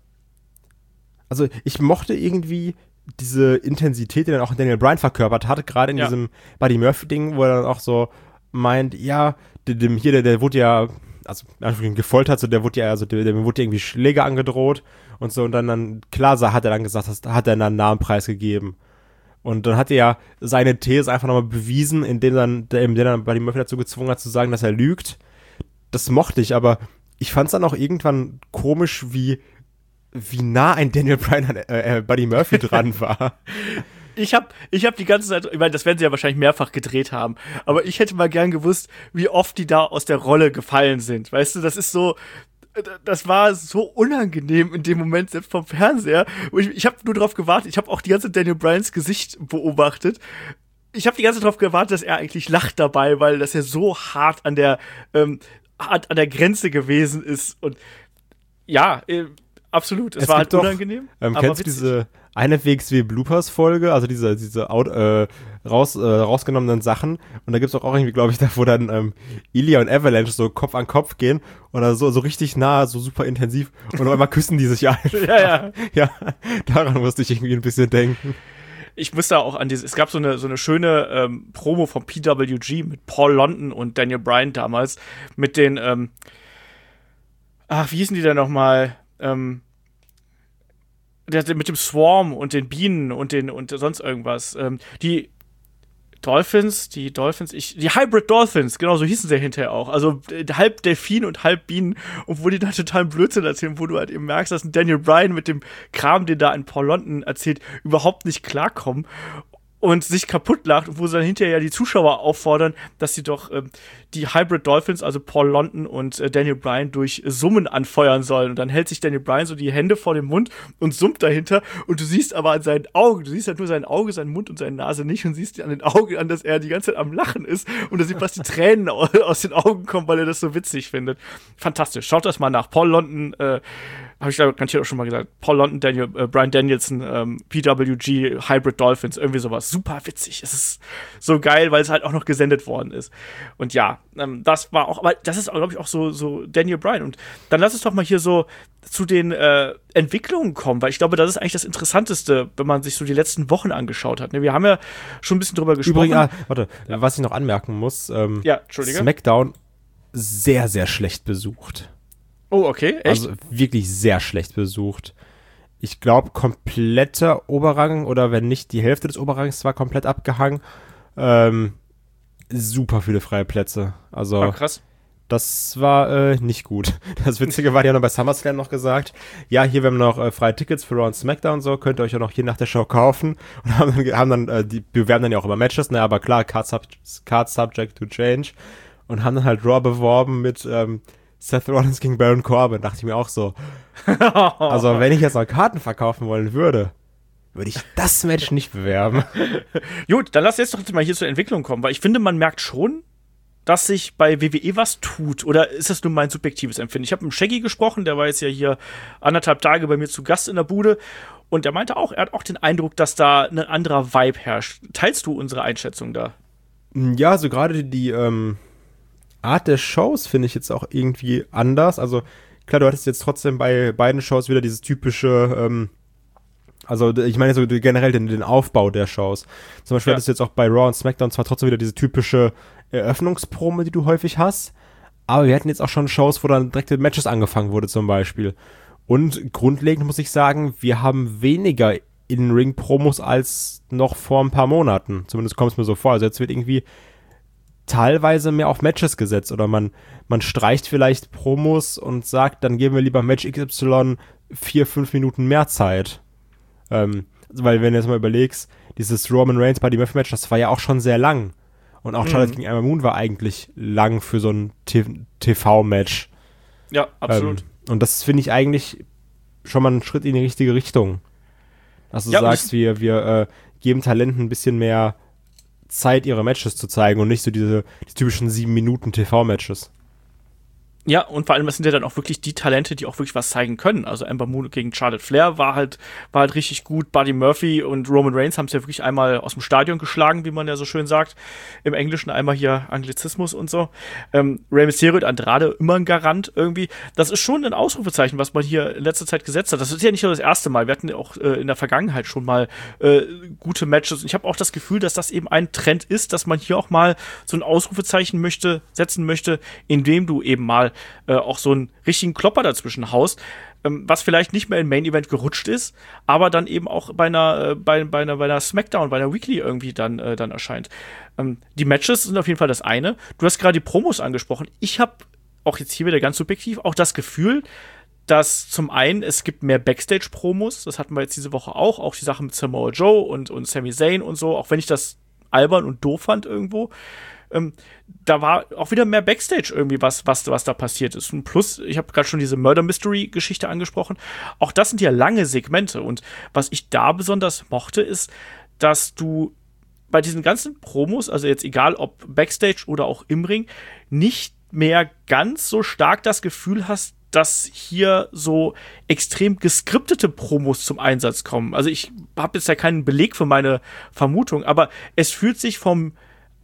also ich mochte irgendwie diese Intensität, die dann auch Daniel Bryan verkörpert hat, gerade in ja. diesem Buddy Murphy-Ding, wo er dann auch so meint, ja, dem hier, der, der wurde ja, also gefoltert, so der wurde ja, also der, der wurde irgendwie Schläge angedroht und so und dann, dann klar hat er dann gesagt, hat er dann einen Namen preisgegeben. Und dann hat er ja seine These einfach nochmal bewiesen, indem dann, der, der dann Buddy Murphy dazu gezwungen hat, zu sagen, dass er lügt. Das mochte ich, aber ich fand es dann auch irgendwann komisch, wie, wie nah ein Daniel Bryan an äh, Buddy Murphy dran war. Ich habe ich hab die ganze Zeit, ich meine, das werden sie ja wahrscheinlich mehrfach gedreht haben, aber ich hätte mal gern gewusst, wie oft die da aus der Rolle gefallen sind. Weißt du, das ist so, das war so unangenehm in dem Moment, selbst vom Fernseher. Ich, ich habe nur darauf gewartet, ich habe auch die ganze Zeit Daniel Bryans Gesicht beobachtet. Ich habe die ganze Zeit darauf gewartet, dass er eigentlich lacht dabei, weil das ja so hart an der, ähm, hart an der Grenze gewesen ist. Und ja, äh, absolut, es, es war halt doch, unangenehm. Ähm, aber kennst du diese eine W X W-Bloopers-Folge, also diese, diese Out, äh, raus, äh, rausgenommenen Sachen. Und da gibt's auch, auch irgendwie, glaube ich, da, wo dann ähm, Ilya und Avalanche so Kopf an Kopf gehen oder so, so richtig nah, so super intensiv. Und auf einmal küssen die sich einfach. Ja, ja. Ja, daran musste ich irgendwie ein bisschen denken. Ich muss da auch an diese, es gab so eine, so eine schöne ähm, Promo vom P W G mit Paul London und Daniel Bryan damals, mit den, ähm, ach, wie hießen die denn nochmal? Ähm, Der, mit dem Swarm und den Bienen und den und sonst irgendwas. Ähm, die Dolphins, die Dolphins, ich, die Hybrid Dolphins, genau so hießen sie ja hinterher auch. Also äh, halb Delfin und halb Bienen, obwohl die da totalen Blödsinn erzählen, wo du halt eben merkst, dass ein Daniel Bryan mit dem Kram, den da ein Paul London erzählt, überhaupt nicht klarkommen und sich kaputt lacht, wo sie dann hinterher ja die Zuschauer auffordern, dass sie doch ähm, die Hybrid Dolphins, also Paul London und äh, Daniel Bryan, durch Summen anfeuern sollen. Und dann hält sich Daniel Bryan so die Hände vor dem Mund und summt dahinter. Und du siehst aber an seinen Augen, du siehst halt nur sein Auge, seinen Mund und seine Nase nicht und siehst an den Augen an, dass er die ganze Zeit am Lachen ist und da sieht fast die Tränen aus den Augen kommen, weil er das so witzig findet. Fantastisch. Schaut das mal nach. Paul London, äh, habe ich da garantiert auch schon mal gesagt, Paul London, Daniel, äh, Bryan Danielson, ähm, P W G, Hybrid Dolphins, irgendwie sowas. Super witzig. Es ist so geil, weil es halt auch noch gesendet worden ist. Und ja, ähm, das war auch, aber das ist, glaube ich, auch so, so Daniel Bryan. Und dann lass uns doch mal hier so zu den äh, Entwicklungen kommen, weil ich glaube, das ist eigentlich das Interessanteste, wenn man sich so die letzten Wochen angeschaut hat. Ne? Wir haben ja schon ein bisschen drüber gesprochen. Übrigens, ah, warte, ja. was ich noch anmerken muss, ähm, ja, Entschuldige. SmackDown sehr, sehr schlecht besucht. Oh, okay, echt? Also wirklich sehr schlecht besucht. Ich glaube, kompletter Oberrang oder wenn nicht die Hälfte des Oberrangs war komplett abgehangen. Ähm, super viele freie Plätze. Also oh, krass. Das war äh, nicht gut. Das Witzige war, die haben noch bei SummerSlam noch gesagt, ja, hier, wir haben noch äh, freie Tickets für Raw und SmackDown und so, könnt ihr euch ja noch hier nach der Show kaufen. Und haben dann, haben dann äh, die bewerben dann ja auch immer Matches, ne, aber klar, Card, sub, Card subject to change. Und haben dann halt Raw beworben mit ähm, Seth Rollins gegen Baron Corbin. Dachte ich mir auch so. Also, wenn ich jetzt noch Karten verkaufen wollen würde, würde ich das Match nicht bewerben. Gut, dann lass jetzt doch mal hier zur Entwicklung kommen, weil ich finde, man merkt schon, dass sich bei W W E was tut. Oder ist das nur mein subjektives Empfinden? Ich habe mit Shaggy gesprochen, der war jetzt ja hier anderthalb Tage bei mir zu Gast in der Bude. Und der meinte auch, er hat auch den Eindruck, dass da ein anderer Vibe herrscht. Teilst du unsere Einschätzung da? Ja, also gerade die ähm, Art der Shows finde ich jetzt auch irgendwie anders. Also klar, du hattest jetzt trotzdem bei beiden Shows wieder dieses typische, ähm, also ich meine so generell den, den Aufbau der Shows. Zum Beispiel ja. hattest du jetzt auch bei Raw und SmackDown zwar trotzdem wieder diese typische Eröffnungspromo, die du häufig hast, aber wir hatten jetzt auch schon Shows, wo dann direkt mit Matches angefangen wurde zum Beispiel. Und grundlegend muss ich sagen, wir haben weniger In-Ring-Promos als noch vor ein paar Monaten. Zumindest kommt es mir so vor. Also jetzt wird irgendwie teilweise mehr auf Matches gesetzt oder man, man streicht vielleicht Promos und sagt, dann geben wir lieber Match X Y vier, fünf Minuten mehr Zeit. Ähm, weil wenn du jetzt mal überlegst, dieses Roman Reigns Buddy Murphy Match, das war ja auch schon sehr lang. Und auch Charlotte mhm. gegen Ember Moon war eigentlich lang für so ein T V-Match. Ja, absolut. Ähm, und das finde ich eigentlich schon mal einen Schritt in die richtige Richtung. Dass du ja, sagst, wir, wir äh, geben Talenten ein bisschen mehr Zeit, ihre Matches zu zeigen und nicht so diese die typischen sieben Minuten T V-Matches. Ja, und vor allem, das sind ja dann auch wirklich die Talente, die auch wirklich was zeigen können. Also Ember Moon gegen Charlotte Flair war halt, war halt richtig gut. Buddy Murphy und Roman Reigns haben es ja wirklich einmal aus dem Stadion geschlagen, wie man ja so schön sagt. Im Englischen einmal hier Anglizismus und so. Ähm, Rey Mysterio und Andrade immer ein Garant irgendwie. Das ist schon ein Ausrufezeichen, was man hier in letzter Zeit gesetzt hat. Das ist ja nicht nur das erste Mal. Wir hatten ja auch äh, in der Vergangenheit schon mal äh, gute Matches. Und ich habe auch das Gefühl, dass das eben ein Trend ist, dass man hier auch mal so ein Ausrufezeichen möchte, setzen möchte, indem du eben mal Äh, auch so einen richtigen Klopper dazwischen haust, ähm, was vielleicht nicht mehr im Main Event gerutscht ist, aber dann eben auch bei einer, äh, bei, bei einer, bei einer Smackdown, bei einer Weekly irgendwie dann, äh, dann erscheint. Ähm, die Matches sind auf jeden Fall das eine. Du hast gerade die Promos angesprochen. Ich habe auch jetzt hier wieder ganz subjektiv auch das Gefühl, dass zum einen, es gibt mehr Backstage-Promos, das hatten wir jetzt diese Woche auch, auch die Sache mit Samoa Joe und, und Sami Zayn und so, auch wenn ich das albern und doof fand irgendwo. Ähm, da war auch wieder mehr Backstage irgendwie was, was, was da passiert ist. Und plus, ich habe gerade schon diese Murder-Mystery-Geschichte angesprochen, auch das sind ja lange Segmente und was ich da besonders mochte, ist, dass du bei diesen ganzen Promos, also jetzt egal ob Backstage oder auch im Ring, nicht mehr ganz so stark das Gefühl hast, dass hier so extrem geskriptete Promos zum Einsatz kommen. Also ich habe jetzt ja keinen Beleg für meine Vermutung, aber es fühlt sich vom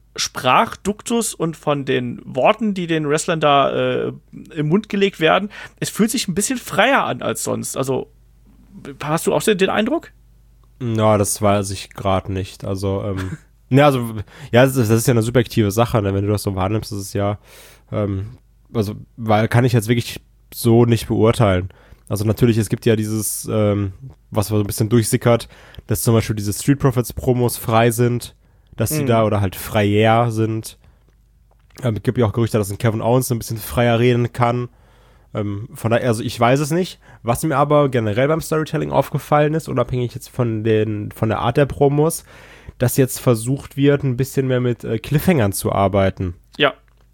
Sprachduktus und von den Worten, die den Wrestlern da äh, im Mund gelegt werden, es fühlt sich ein bisschen freier an als sonst. Also hast du auch den Eindruck? Ja, das weiß ich gerade nicht. Also, ähm, ja, also, ja, das ist, das ist ja eine subjektive Sache, ne? Wenn du das so wahrnimmst, ist es ja, ähm, also, weil kann ich jetzt wirklich so nicht beurteilen. Also natürlich, es gibt ja dieses, ähm, was so ein bisschen durchsickert, dass zum Beispiel diese Street Profits Promos frei sind, dass die mhm. da oder halt freier sind. Ähm, es gibt ja auch Gerüchte, dass ein Kevin Owens ein bisschen freier reden kann. Ähm, von daher, also ich weiß es nicht. Was mir aber generell beim Storytelling aufgefallen ist, unabhängig jetzt von den, von der Art der Promos, dass jetzt versucht wird, ein bisschen mehr mit äh, Cliffhangern zu arbeiten. Ja.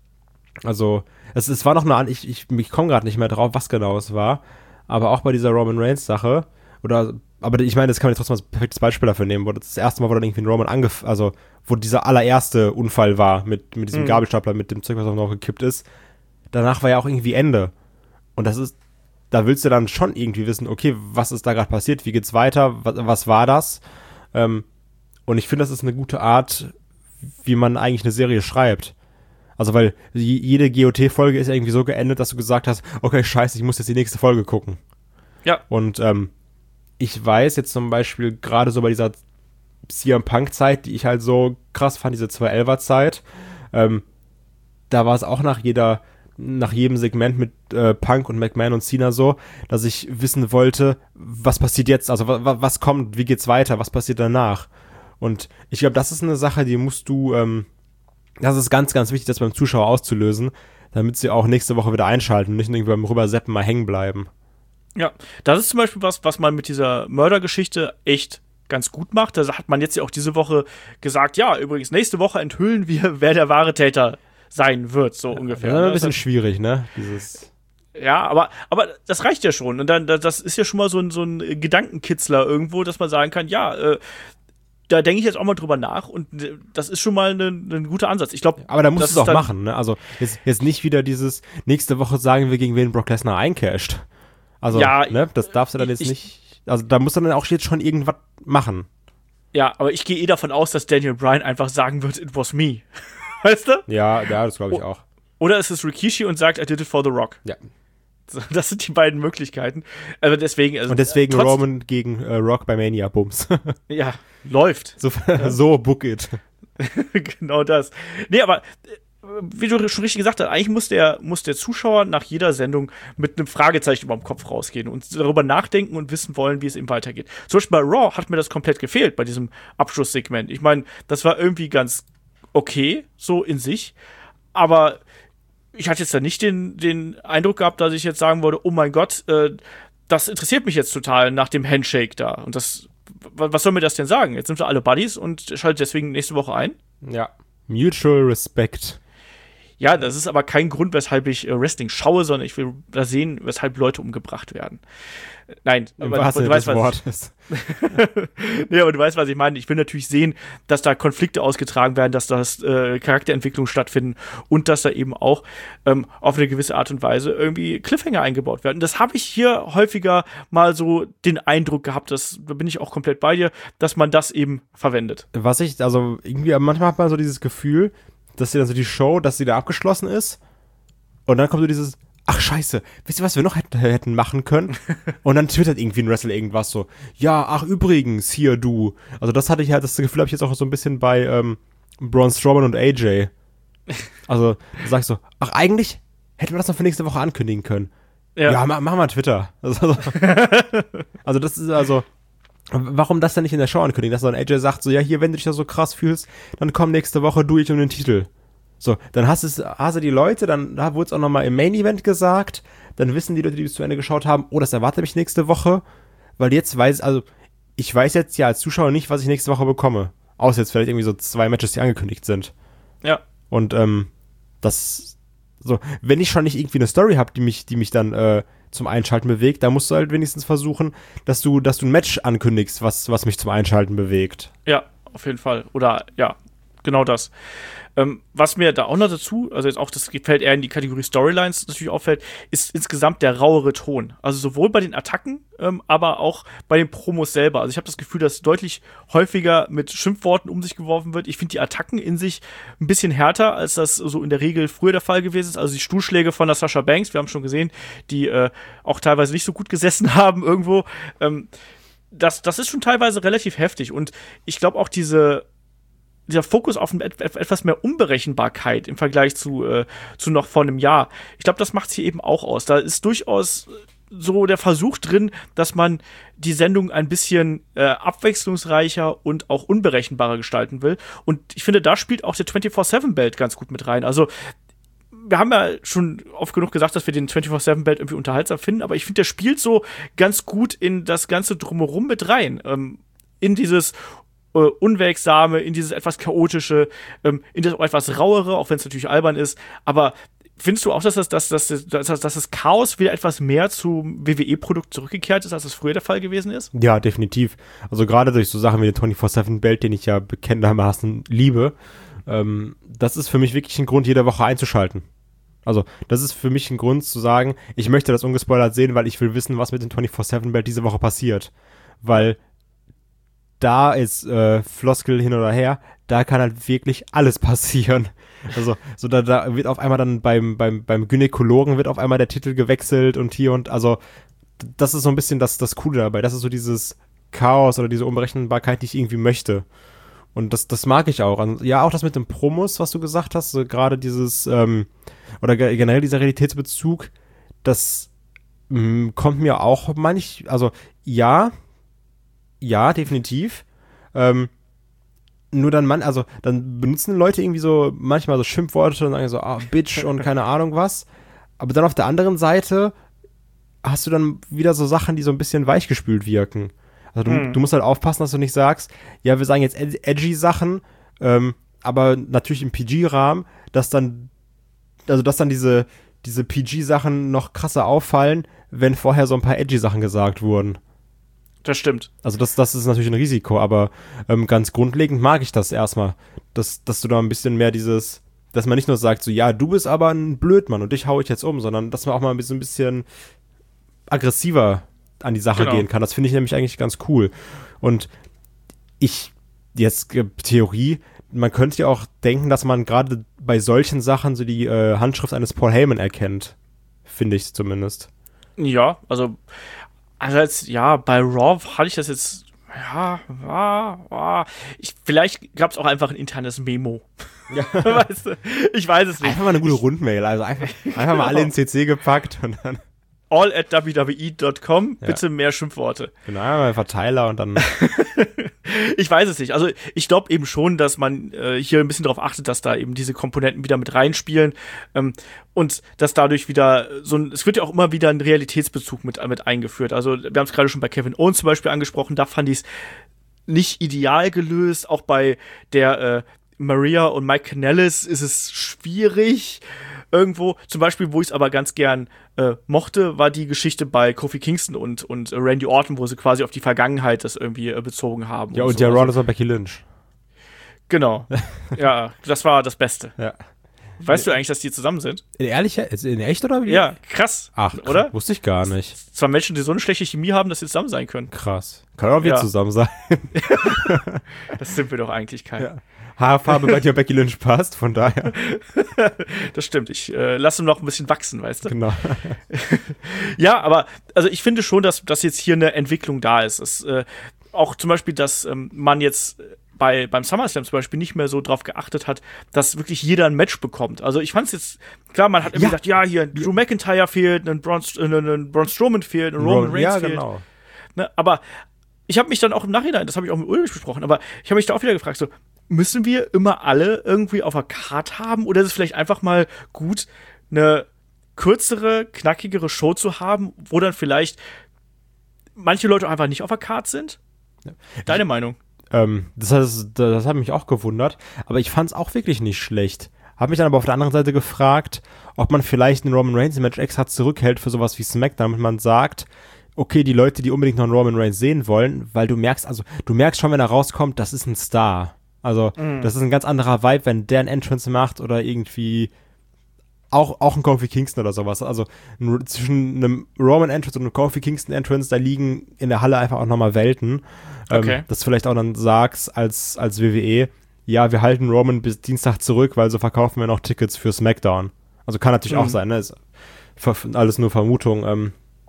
Also, es, es war noch eine, ich, ich, ich komme gerade nicht mehr drauf, was genau es war, aber auch bei dieser Roman Reigns Sache, oder, aber ich meine, das kann man jetzt trotzdem als perfektes Beispiel dafür nehmen, wo das, das erste Mal, wo dann irgendwie ein Roman angef, also, wo dieser allererste Unfall war, mit, mit diesem mhm. Gabelstapler, mit dem Zeug, was auch noch gekippt ist, danach war ja auch irgendwie Ende. Und das ist, da willst du dann schon irgendwie wissen, okay, was ist da gerade passiert, wie geht's weiter, was, was war das? Ähm, und ich finde, das ist eine gute Art, wie man eigentlich eine Serie schreibt. Also, weil jede G O T-Folge ist irgendwie so geendet, dass du gesagt hast, okay, scheiße, ich muss jetzt die nächste Folge gucken. Ja. Und ähm, ich weiß jetzt zum Beispiel gerade so bei dieser C M Punk-Zeit, die ich halt so krass fand, diese zwei elfer-Zeit, ähm, da war es auch nach jeder nach jedem Segment mit äh, Punk und McMahon und Cena so, dass ich wissen wollte, was passiert jetzt, also wa- was kommt, wie geht's weiter, was passiert danach. Und ich glaube, das ist eine Sache, die musst du, ähm, das ist ganz, ganz wichtig, das beim Zuschauer auszulösen, damit sie auch nächste Woche wieder einschalten und nicht irgendwie beim Rüberseppen mal hängen bleiben. Ja, das ist zum Beispiel was, was man mit dieser Mördergeschichte echt ganz gut macht. Da hat man jetzt ja auch diese Woche gesagt, ja, übrigens, nächste Woche enthüllen wir, wer der wahre Täter sein wird, so ungefähr. Ja, ein bisschen schwierig, ne? Dieses ja, aber, aber das reicht ja schon. Und dann, das ist ja schon mal so ein, so ein Gedankenkitzler irgendwo, dass man sagen kann, ja, äh, da denke ich jetzt auch mal drüber nach und das ist schon mal ein ne, guter Ansatz. Ich glaube, aber da musst du es auch machen, ne? Also jetzt, jetzt nicht wieder dieses, nächste Woche sagen wir, gegen wen Brock Lesnar eincasht. Also, ja, ne? Das darfst du dann jetzt ich, nicht, also da musst du dann auch jetzt schon irgendwas machen. Ja, aber ich gehe eh davon aus, dass Daniel Bryan einfach sagen wird, it was me. Weißt du? Ja, ja, das glaube ich auch. Oder es ist Rikishi und sagt, I did it for The Rock. Ja. Das sind die beiden Möglichkeiten. Also deswegen, also und deswegen trotz- Roman gegen äh, Rock bei Mania, Bums. Ja, läuft. So, so book it. Genau das. Nee, aber wie du schon richtig gesagt hast, eigentlich muss der, muss der Zuschauer nach jeder Sendung mit einem Fragezeichen über dem Kopf rausgehen und darüber nachdenken und wissen wollen, wie es ihm weitergeht. Zum Beispiel bei Raw hat mir das komplett gefehlt, bei diesem Abschlusssegment. Ich meine, das war irgendwie ganz okay, so in sich, aber ich hatte jetzt da nicht den, den Eindruck gehabt, dass ich jetzt sagen würde, oh mein Gott, äh, das interessiert mich jetzt total nach dem Handshake da. Und das, was soll mir das denn sagen? Jetzt sind wir alle Buddies und schaltet deswegen nächste Woche ein? Ja. Mutual Respect. Ja, das ist aber kein Grund, weshalb ich äh, Wrestling schaue, sondern ich will da sehen, weshalb Leute umgebracht werden. Nein, aber was du, du weißt, was ich, nee, aber du weißt, was ich meine. Ich will natürlich sehen, dass da Konflikte ausgetragen werden, dass da äh, Charakterentwicklungen stattfinden und dass da eben auch ähm, auf eine gewisse Art und Weise irgendwie Cliffhanger eingebaut werden. Und das habe ich hier häufiger mal so den Eindruck gehabt, dass, da bin ich auch komplett bei dir, dass man das eben verwendet. Was ich, also irgendwie, manchmal hat man so dieses Gefühl, dass sie dann so die Show, dass sie da abgeschlossen ist und dann kommt so dieses, ach scheiße, wisst ihr, was wir noch hätten, hätten machen können? Und dann twittert irgendwie ein Wrestler irgendwas so, ja, ach übrigens, hier du. Also das hatte ich halt, das Gefühl habe ich jetzt auch so ein bisschen bei ähm, Braun Strowman und A J. Also da sag ich so, ach eigentlich hätten wir das noch für nächste Woche ankündigen können. Ja, ja mach, mach mal Twitter. Also, also das ist also, warum das denn nicht in der Show ankündigen, dass dann A J sagt so, ja hier, wenn du dich da so krass fühlst, dann komm nächste Woche, du ich um den Titel. So, dann hast, es, hast du die Leute, dann da wurde es auch nochmal im Main-Event gesagt, dann wissen die Leute, die es zu Ende geschaut haben, oh, das erwartet mich nächste Woche, weil jetzt weiß, also ich weiß jetzt ja als Zuschauer nicht, was ich nächste Woche bekomme. Außer jetzt vielleicht irgendwie so zwei Matches, die angekündigt sind. Ja. Und ähm, das, so, wenn ich schon nicht irgendwie eine Story habe, die mich, die mich dann äh, zum Einschalten bewegt, dann musst du halt wenigstens versuchen, dass du, dass du ein Match ankündigst, was, was mich zum Einschalten bewegt. Ja, auf jeden Fall. Oder ja, genau das. Ähm, was mir da auch noch dazu, also jetzt auch, das fällt eher in die Kategorie Storylines natürlich auffällt, ist insgesamt der rauere Ton. Also sowohl bei den Attacken, ähm, aber auch bei den Promos selber. Also ich habe das Gefühl, dass deutlich häufiger mit Schimpfworten um sich geworfen wird. Ich finde die Attacken in sich ein bisschen härter, als das so in der Regel früher der Fall gewesen ist. Also die Stuhlschläge von der Sasha Banks, wir haben schon gesehen, die äh, auch teilweise nicht so gut gesessen haben irgendwo. Ähm, das, das ist schon teilweise relativ heftig. Und ich glaube auch diese dieser Fokus auf etwas mehr Unberechenbarkeit im Vergleich zu, äh, zu noch vor einem Jahr. Ich glaube, das macht es hier eben auch aus. Da ist durchaus so der Versuch drin, dass man die Sendung ein bisschen äh, abwechslungsreicher und auch unberechenbarer gestalten will. Und ich finde, da spielt auch der vierundzwanzig sieben Belt ganz gut mit rein. Also wir haben ja schon oft genug gesagt, dass wir den vierundzwanzig sieben Belt irgendwie unterhaltsam finden, aber ich finde, der spielt so ganz gut in das Ganze drumherum mit rein. Ähm, in dieses Uh, Unwegsame, in dieses etwas Chaotische, ähm, in das auch etwas Rauere, auch wenn es natürlich albern ist. Aber findest du auch, dass das, dass, dass, dass, dass das Chaos wieder etwas mehr zum W W E-Produkt zurückgekehrt ist, als das früher der Fall gewesen ist? Ja, definitiv. Also gerade durch so Sachen wie den vierundzwanzig sieben Belt, den ich ja bekennendermaßen liebe, ähm, das ist für mich wirklich ein Grund, jede Woche einzuschalten. Also das ist für mich ein Grund zu sagen, ich möchte das ungespoilert sehen, weil ich will wissen, was mit dem vierundzwanzig sieben Belt diese Woche passiert. Weil da ist äh, Floskel hin oder her, da kann halt wirklich alles passieren. Also, so da, da wird auf einmal dann beim, beim, beim Gynäkologen wird auf einmal der Titel gewechselt und hier und, also, das ist so ein bisschen das, das Coole dabei. Das ist so dieses Chaos oder diese Unberechenbarkeit, die ich irgendwie möchte. Und das, das mag ich auch. Und ja, auch das mit dem Promos, was du gesagt hast, so gerade dieses, ähm, oder ge- generell dieser Realitätsbezug, das mh, kommt mir auch manch, also, ja, Ja, definitiv. Ähm, nur dann man, also dann benutzen Leute irgendwie so manchmal so Schimpfworte und sagen so, ah, Bitch und keine Ahnung was. Aber dann auf der anderen Seite hast du dann wieder so Sachen, die so ein bisschen weichgespült wirken. Also du, hm. du musst halt aufpassen, dass du nicht sagst, ja, wir sagen jetzt ed- edgy Sachen, ähm, aber natürlich im P G-Rahmen, dass dann, also dass dann diese, diese P G-Sachen noch krasser auffallen, wenn vorher so ein paar edgy Sachen gesagt wurden. Das stimmt. Also das, das ist natürlich ein Risiko, aber ähm, ganz grundlegend mag ich das erstmal, dass, dass du da ein bisschen mehr dieses, dass man nicht nur sagt, so ja, du bist aber ein Blödmann und dich hau ich jetzt um, sondern dass man auch mal ein bisschen, ein bisschen aggressiver an die Sache genau. gehen kann. Das finde ich nämlich eigentlich ganz cool. Und ich, jetzt äh, Theorie, man könnte ja auch denken, dass man gerade bei solchen Sachen so die äh, Handschrift eines Paul Heyman erkennt. Finde ich zumindest. Ja, also Also als, ja, bei Raw hatte ich das jetzt, ja, ja, ja. Ich, vielleicht gab es auch einfach ein internes Memo. Ja. Weißt du? Ich weiß es nicht. Einfach mal eine gute Rundmail, also einfach, einfach mal alle in C C gepackt und dann all at w w e dot com, ja. bitte mehr Schimpfworte. Genau, einmal Verteiler und dann ich weiß es nicht. Also ich glaube eben schon, dass man äh, hier ein bisschen darauf achtet, dass da eben diese Komponenten wieder mit reinspielen ähm, und dass dadurch wieder so ein, es wird ja auch immer wieder ein Realitätsbezug mit, mit eingeführt. Also wir haben es gerade schon bei Kevin Owens zum Beispiel angesprochen, da fand ich es nicht ideal gelöst. Auch bei der äh, Maria und Mike Kanellis ist es schwierig. Irgendwo, zum Beispiel, wo ich es aber ganz gern äh, mochte, war die Geschichte bei Kofi Kingston und, und äh, Randy Orton, wo sie quasi auf die Vergangenheit das irgendwie äh, bezogen haben. Ja, und, und so. der Rollins war Becky Lynch. Genau. Ja, das war das Beste. Ja. Weißt du eigentlich, dass die zusammen sind? In ehrlich? In echt oder wie? Ja, krass. Ach, oder? Wusste ich gar nicht. Zwei Menschen, die so eine schlechte Chemie haben, dass sie zusammen sein können. Krass. Kann auch wir ja. zusammen sein. Das sind wir doch eigentlich kein. Ja. Haarfarbe bei dir Becky Lynch passt, von daher. Das stimmt, ich äh, lasse ihn noch ein bisschen wachsen, weißt du? Genau. Ja, aber also ich finde schon, dass, dass jetzt hier eine Entwicklung da ist. Es, äh, auch zum Beispiel, dass ähm, man jetzt bei, beim SummerSlam zum Beispiel nicht mehr so drauf geachtet hat, dass wirklich jeder ein Match bekommt. Also ich fand es jetzt, klar, man hat immer ja. gesagt, ja, hier, Drew McIntyre fehlt, ein Braun, äh, ein Braun Strowman fehlt, ein Roman Reigns ja, fehlt. Genau. Ne, aber ich habe mich dann auch im Nachhinein, das habe ich auch mit Ulrich besprochen, aber ich habe mich da auch wieder gefragt, so, müssen wir immer alle irgendwie auf der Card haben? Oder ist es vielleicht einfach mal gut, eine kürzere, knackigere Show zu haben, wo dann vielleicht manche Leute einfach nicht auf der Card sind? Ja. Deine ich, Meinung? Ähm, das, das, das hat mich auch gewundert, aber ich fand es auch wirklich nicht schlecht. Habe mich dann aber auf der anderen Seite gefragt, ob man vielleicht ein Roman Reigns Match extra zurückhält für sowas wie SmackDown, damit man sagt, okay, die Leute, die unbedingt noch einen Roman Reigns sehen wollen, weil du merkst, also du merkst schon, wenn er rauskommt, das ist ein Star. Also mm. das ist ein ganz anderer Vibe, wenn der ein Entrance macht oder irgendwie auch, auch ein Kofi Kingston oder sowas. Also n- zwischen einem Roman Entrance und einem Kofi Kingston Entrance, da liegen in der Halle einfach auch nochmal Welten. Okay. Ähm, dass du vielleicht auch dann sagst als, als W W E, ja, wir halten Roman bis Dienstag zurück, weil so verkaufen wir noch Tickets für SmackDown. Also kann natürlich mm. auch sein, ne? Ist alles nur Vermutung. Ähm,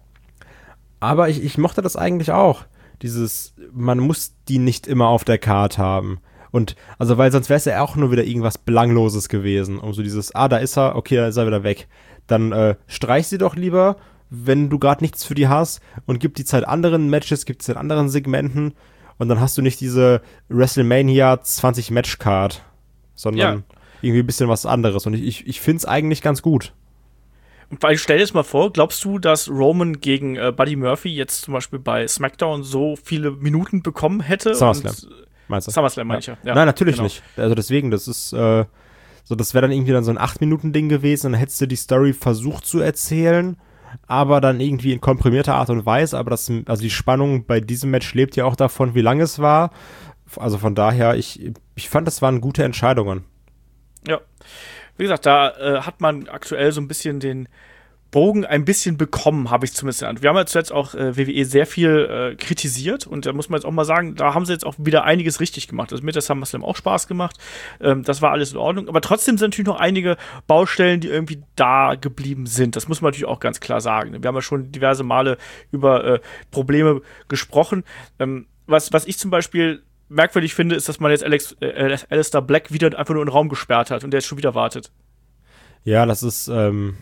aber ich, ich mochte das eigentlich auch. Dieses, man muss die nicht immer auf der Card haben. Und, also, weil sonst wäre es ja auch nur wieder irgendwas Belangloses gewesen. Um so dieses, ah, da ist er, okay, da ist er wieder weg. Dann äh, streich sie doch lieber, wenn du gerade nichts für die hast und gib die Zeit anderen Matches, gib die Zeit anderen Segmenten und dann hast du nicht diese WrestleMania zwanzig Match-Card, sondern ja. irgendwie ein bisschen was anderes. Und ich, ich, ich finde es eigentlich ganz gut. Weil, stell dir das mal vor, glaubst du, dass Roman gegen äh, Buddy Murphy jetzt zum Beispiel bei SmackDown so viele Minuten bekommen hätte? SummerSlam. Und, Meinst du? SummerSlam meine ja. ich ja. ja. Nein, natürlich genau. nicht. Also deswegen, das ist, äh, so, das wäre dann irgendwie dann so ein acht Minuten Ding gewesen, dann hättest du die Story versucht zu erzählen, aber dann irgendwie in komprimierter Art und Weise, aber das, also die Spannung bei diesem Match lebt ja auch davon, wie lang es war. Also von daher, ich, ich fand, das waren gute Entscheidungen. Ja. Wie gesagt, da äh, hat man aktuell so ein bisschen den Bogen ein bisschen bekommen, habe ich zumindest genannt. Wir haben ja zuletzt auch äh, W W E sehr viel äh, kritisiert und da muss man jetzt auch mal sagen, da haben sie jetzt auch wieder einiges richtig gemacht. Also mir hat der SummerSlam auch Spaß gemacht. Ähm, das war alles in Ordnung. Aber trotzdem sind natürlich noch einige Baustellen, die irgendwie da geblieben sind. Das muss man natürlich auch ganz klar sagen. Wir haben ja schon diverse Male über äh, Probleme gesprochen. Ähm, was, was ich zum Beispiel merkwürdig finde, ist, dass man jetzt Alex, äh, Aleister Black wieder einfach nur in den Raum gesperrt hat und der jetzt schon wieder wartet. Ja, das ist, ähm,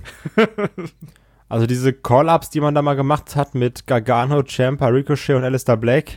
also diese Call-Ups, die man da mal gemacht hat mit Gargano, Ciampa, Ricochet und Aleister Black,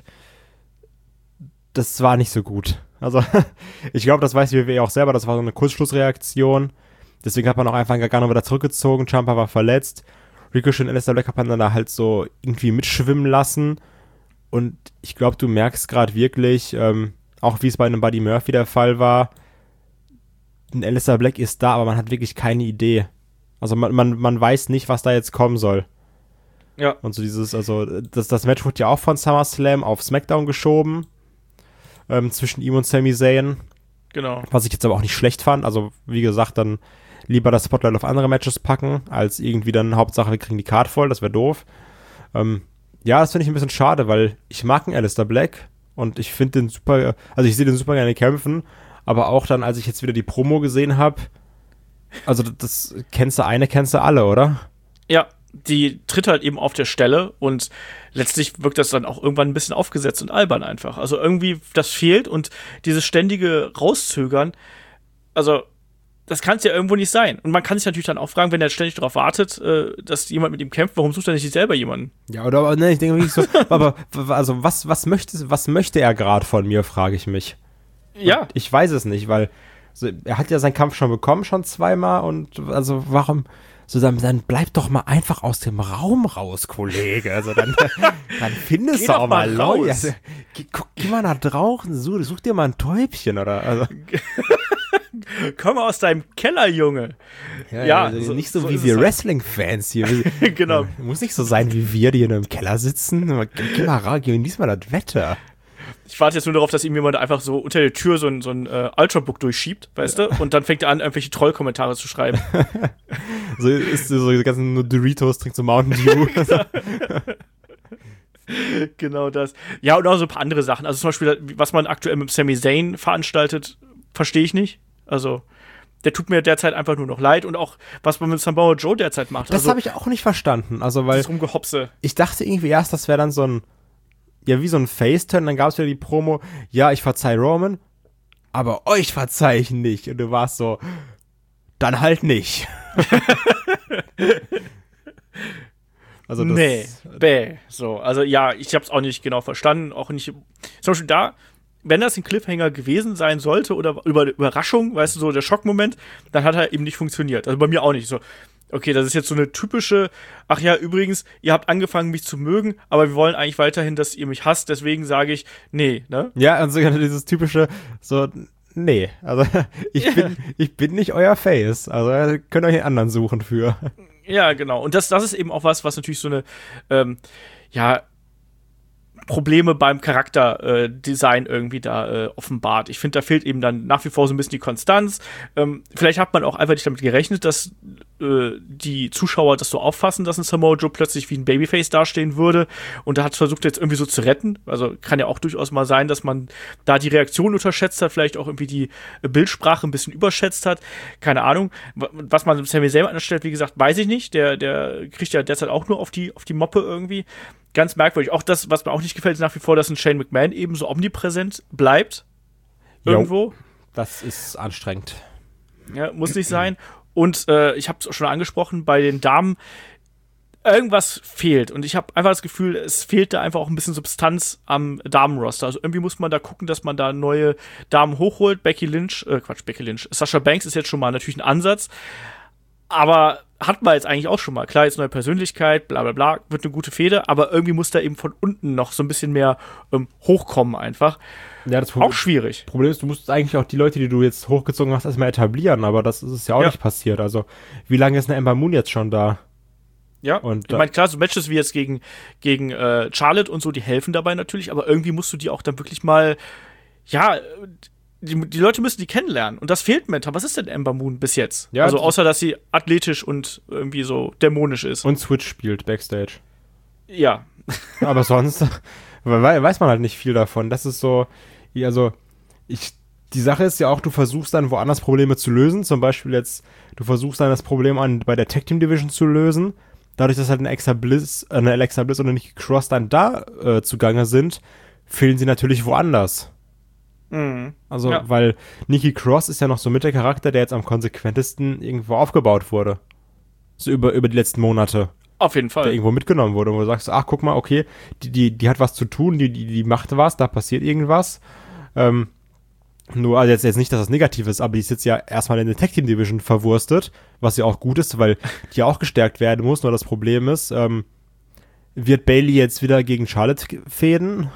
das war nicht so gut. Also, ich glaube, das weiß die W W E auch selber, das war so eine Kurzschlussreaktion. Deswegen hat man auch einfach Gargano wieder zurückgezogen, Ciampa war verletzt. Ricochet und Aleister Black hat man dann da halt so irgendwie mitschwimmen lassen. Und ich glaube, du merkst gerade wirklich, ähm, auch wie es bei einem Buddy Murphy der Fall war, ein Aleister Black ist da, aber man hat wirklich keine Idee. Also man, man, man weiß nicht, was da jetzt kommen soll. Ja. Und so dieses, also das, das Match wurde ja auch von SummerSlam auf SmackDown geschoben. Ähm, zwischen ihm und Sami Zayn. Genau. Was ich jetzt aber auch nicht schlecht fand. Also wie gesagt, dann lieber das Spotlight auf andere Matches packen, als irgendwie dann Hauptsache, wir kriegen die Card voll. Das wäre doof. Ähm, ja, das finde ich ein bisschen schade, weil ich mag einen Aleister Black und ich finde den super, also ich sehe den super gerne kämpfen. Aber auch dann, als ich jetzt wieder die Promo gesehen habe, also das kennst du eine, kennst du alle, oder? Ja, die tritt halt eben auf der Stelle und letztlich wirkt das dann auch irgendwann ein bisschen aufgesetzt und albern einfach. Also irgendwie, das fehlt und dieses ständige Rauszögern, also das kann es ja irgendwo nicht sein. Und man kann sich natürlich dann auch fragen, wenn er ständig darauf wartet, äh, dass jemand mit ihm kämpft, warum sucht er nicht selber jemanden? Ja, oder, ne, ich denke wirklich so, aber also was, was, möchte, was möchte er gerade von mir, frage ich mich. Ja. Und ich weiß es nicht, weil so, er hat ja seinen Kampf schon bekommen, schon zweimal und also warum, so dann, dann bleib doch mal einfach aus dem Raum raus, Kollege. Also dann, dann findest Geh du doch auch mal mal Leute. raus. Also, geh, guck, geh mal nach draußen, such, such dir mal ein Täubchen oder also. Komm aus deinem Keller, Junge. Ja, ja also so, nicht so, so wie wir Wrestling-Fans hier. Genau. Muss nicht so sein wie wir, die in einem Keller sitzen. Geh, geh mal raus, genieß mal das Wetter. Ich warte jetzt nur darauf, dass ihm jemand einfach so unter der Tür so ein, so ein äh, Ultrabook durchschiebt, weißt du? Und dann fängt er an, irgendwelche Trollkommentare zu schreiben. So isst du so die ganzen Doritos, trinkst so Mountain Dew. Genau das. Ja, und auch so ein paar andere Sachen. Also zum Beispiel, was man aktuell mit Sami Zayn veranstaltet, verstehe ich nicht. Also, der tut mir derzeit einfach nur noch leid. Und auch, was man mit Samoa Joe derzeit macht. Das also, habe ich auch nicht verstanden. Also, weil das Rumgehopse. Ich dachte irgendwie erst, das wäre dann so ein, ja, wie so ein Face-Turn. Dann gab es wieder die Promo, ja, ich verzeih Roman, aber euch verzeih ich nicht. Und du warst so, dann halt nicht. Also das, nee, bäh. So, also ja, ich hab's auch nicht genau verstanden. Auch nicht, zum Beispiel da, wenn das ein Cliffhanger gewesen sein sollte oder über Überraschung, weißt du, so der Schockmoment, dann hat er eben nicht funktioniert. Also bei mir auch nicht so. Okay, das ist jetzt so eine typische, ach ja, übrigens, ihr habt angefangen, mich zu mögen, aber wir wollen eigentlich weiterhin, dass ihr mich hasst, deswegen sage ich, nee, ne? Ja, und sogar dieses typische, so, nee, also ich bin, ich bin nicht euer Face, also könnt ihr euch einen anderen suchen für. Ja, genau. Und das, das ist eben auch was, was natürlich so eine, ähm, ja, Probleme beim Charakterdesign äh, irgendwie da äh, offenbart. Ich finde, da fehlt eben dann nach wie vor so ein bisschen die Konstanz. Ähm, vielleicht hat man auch einfach nicht damit gerechnet, dass äh, die Zuschauer das so auffassen, dass ein Samoa Joe plötzlich wie ein Babyface dastehen würde. Und da hat es versucht, jetzt irgendwie so zu retten. Also kann ja auch durchaus mal sein, dass man da die Reaktion unterschätzt hat, vielleicht auch irgendwie die äh, Bildsprache ein bisschen überschätzt hat. Keine Ahnung. Was man Sami Zayn anstellt, wie gesagt, weiß ich nicht. Der, der kriegt ja derzeit auch nur auf die, auf die Moppe irgendwie. Ganz merkwürdig. Auch das, was mir auch nicht gefällt, ist nach wie vor, dass ein Shane McMahon eben so omnipräsent bleibt. Irgendwo. Jo, das ist anstrengend. Ja, muss nicht sein. Und äh, ich habe es schon angesprochen, bei den Damen, irgendwas fehlt. Und ich habe einfach das Gefühl, es fehlt da einfach auch ein bisschen Substanz am Damenroster. Also irgendwie muss man da gucken, dass man da neue Damen hochholt. Becky Lynch, äh, Quatsch, Becky Lynch. Sasha Banks ist jetzt schon mal natürlich ein Ansatz. Aber hat man jetzt eigentlich auch schon mal. Klar, jetzt neue Persönlichkeit, bla bla bla, wird eine gute Fehde, aber irgendwie muss da eben von unten noch so ein bisschen mehr ähm, hochkommen einfach. Ja, das Problem, auch schwierig. Problem ist, du musst eigentlich auch die Leute, die du jetzt hochgezogen hast, erstmal etablieren, aber das ist es ja auch ja. nicht passiert. Also, wie lange ist eine Ember Moon jetzt schon da? Ja, und ich meine, klar, so Matches wie jetzt gegen, gegen äh, Charlotte und so, die helfen dabei natürlich, aber irgendwie musst du die auch dann wirklich mal, ja, Die, die Leute müssen die kennenlernen. Und das fehlt mir. Was ist denn Ember Moon bis jetzt? Ja, also außer, dass sie athletisch und irgendwie so dämonisch ist. Und Switch spielt Backstage. Ja. Aber sonst weiß man halt nicht viel davon. Das ist so, also ich, die Sache ist ja auch, du versuchst dann woanders Probleme zu lösen. Zum Beispiel jetzt, du versuchst dann das Problem an, bei der Tag Team Division zu lösen. Dadurch, dass halt eine Alexa Bliss, äh, eine Alexa Bliss oder Nikki Cross dann da äh, zugange sind, fehlen sie natürlich woanders. Mhm. Also, ja. weil Nikki Cross ist ja noch so mit der Charakter, der jetzt am konsequentesten irgendwo aufgebaut wurde. So über, über die letzten Monate. Auf jeden Fall. Der irgendwo mitgenommen wurde, wo du sagst, ach, guck mal, okay, die, die, die hat was zu tun, die, die, die macht was, da passiert irgendwas. Ähm, nur, also jetzt, jetzt nicht, dass das negativ ist, aber die ist jetzt ja erstmal in der Tag Team Division verwurstet, was ja auch gut ist, weil die auch gestärkt werden muss. Nur das Problem ist, ähm, wird Bayley jetzt wieder gegen Charlotte fäden?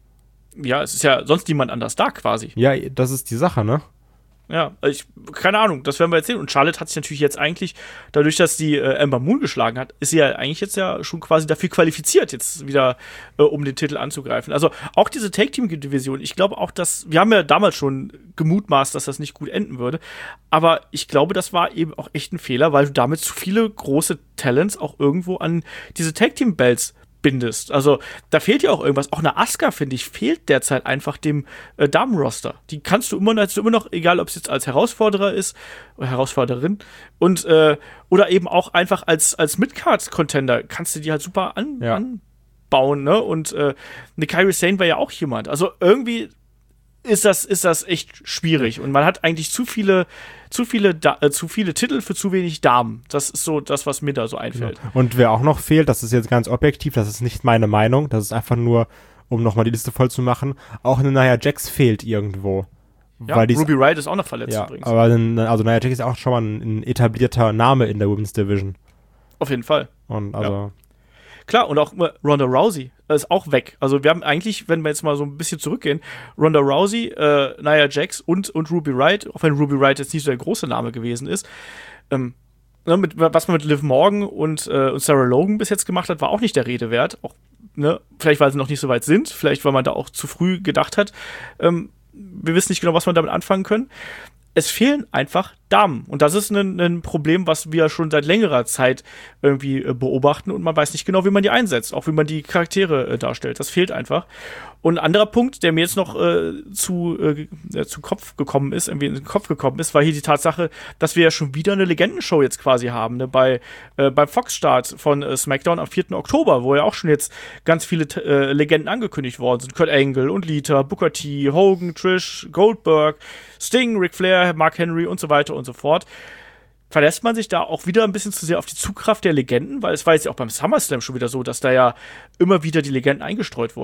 Ja, es ist ja sonst niemand anders da quasi. Ja, das ist die Sache, ne? Ja, ich, keine Ahnung, das werden wir jetzt sehen. Und Charlotte hat sich natürlich jetzt eigentlich, dadurch, dass die äh, Ember Moon geschlagen hat, ist sie ja eigentlich jetzt ja schon quasi dafür qualifiziert, jetzt wieder äh, um den Titel anzugreifen. Also auch diese Tag-Team-Division, ich glaube auch, dass, wir haben ja damals schon gemutmaßt, dass das nicht gut enden würde, aber ich glaube, das war eben auch echt ein Fehler, weil du damit zu viele große Talents auch irgendwo an diese Tag-Team-Belts bindest. Also da fehlt ja auch irgendwas. Auch eine Asuka, finde ich, fehlt derzeit einfach dem äh, Damenroster. Die kannst du immer, kannst du immer noch, egal ob es jetzt als Herausforderer ist oder Herausforderin und äh, oder eben auch einfach als, als Midcard-Contender kannst du die halt super an, ja. anbauen, ne? Und äh, eine Kairi Sane wäre ja auch jemand. Also irgendwie ist das, ist das echt schwierig. Und man hat eigentlich zu viele, zu viele, da- äh, zu viele Titel für zu wenig Damen. Das ist so das, was mir da so einfällt. Genau. Und wer auch noch fehlt, das ist jetzt ganz objektiv, das ist nicht meine Meinung, das ist einfach nur, um nochmal die Liste voll zu machen, auch eine Nia Jax fehlt irgendwo. Ja, weil Ruby Riott ist auch noch verletzt ja, übrigens. aber eine, also Nia Jax ist auch schon mal ein, ein etablierter Name in der Women's Division. Auf jeden Fall. Und also Ja. Klar, und auch Ronda Rousey ist auch weg. Also wir haben eigentlich, wenn wir jetzt mal so ein bisschen zurückgehen, Ronda Rousey, äh, Nia Jax und, und Ruby Riott, auch wenn Ruby Riott jetzt nicht so der große Name gewesen ist, ähm, ne, mit, was man mit Liv Morgan und, äh, und Sarah Logan bis jetzt gemacht hat, war auch nicht der Rede wert. Auch, ne, vielleicht, weil sie noch nicht so weit sind, vielleicht, weil man da auch zu früh gedacht hat. Ähm, wir wissen nicht genau, was wir damit anfangen können. Es fehlen einfach Damen. Und das ist ein, ein Problem, was wir schon seit längerer Zeit irgendwie äh, beobachten. Und man weiß nicht genau, wie man die einsetzt, auch wie man die Charaktere äh, darstellt. Das fehlt einfach. Und ein anderer Punkt, der mir jetzt noch äh, zu, äh, zu Kopf gekommen ist, irgendwie in den Kopf gekommen ist, war hier die Tatsache, dass wir ja schon wieder eine Legendenshow jetzt quasi haben, ne? Bei, äh, beim Fox-Start von äh, SmackDown am vierten Oktober, wo ja auch schon jetzt ganz viele äh, Legenden angekündigt worden sind. Kurt Angle und Lita, Booker T, Hogan, Trish, Goldberg, Sting, Ric Flair, Mark Henry und so weiter und so fort. Verlässt man sich da auch wieder ein bisschen zu sehr auf die Zugkraft der Legenden? Weil es war jetzt ja auch beim SummerSlam schon wieder so, dass da ja immer wieder die Legenden eingestreut wurden.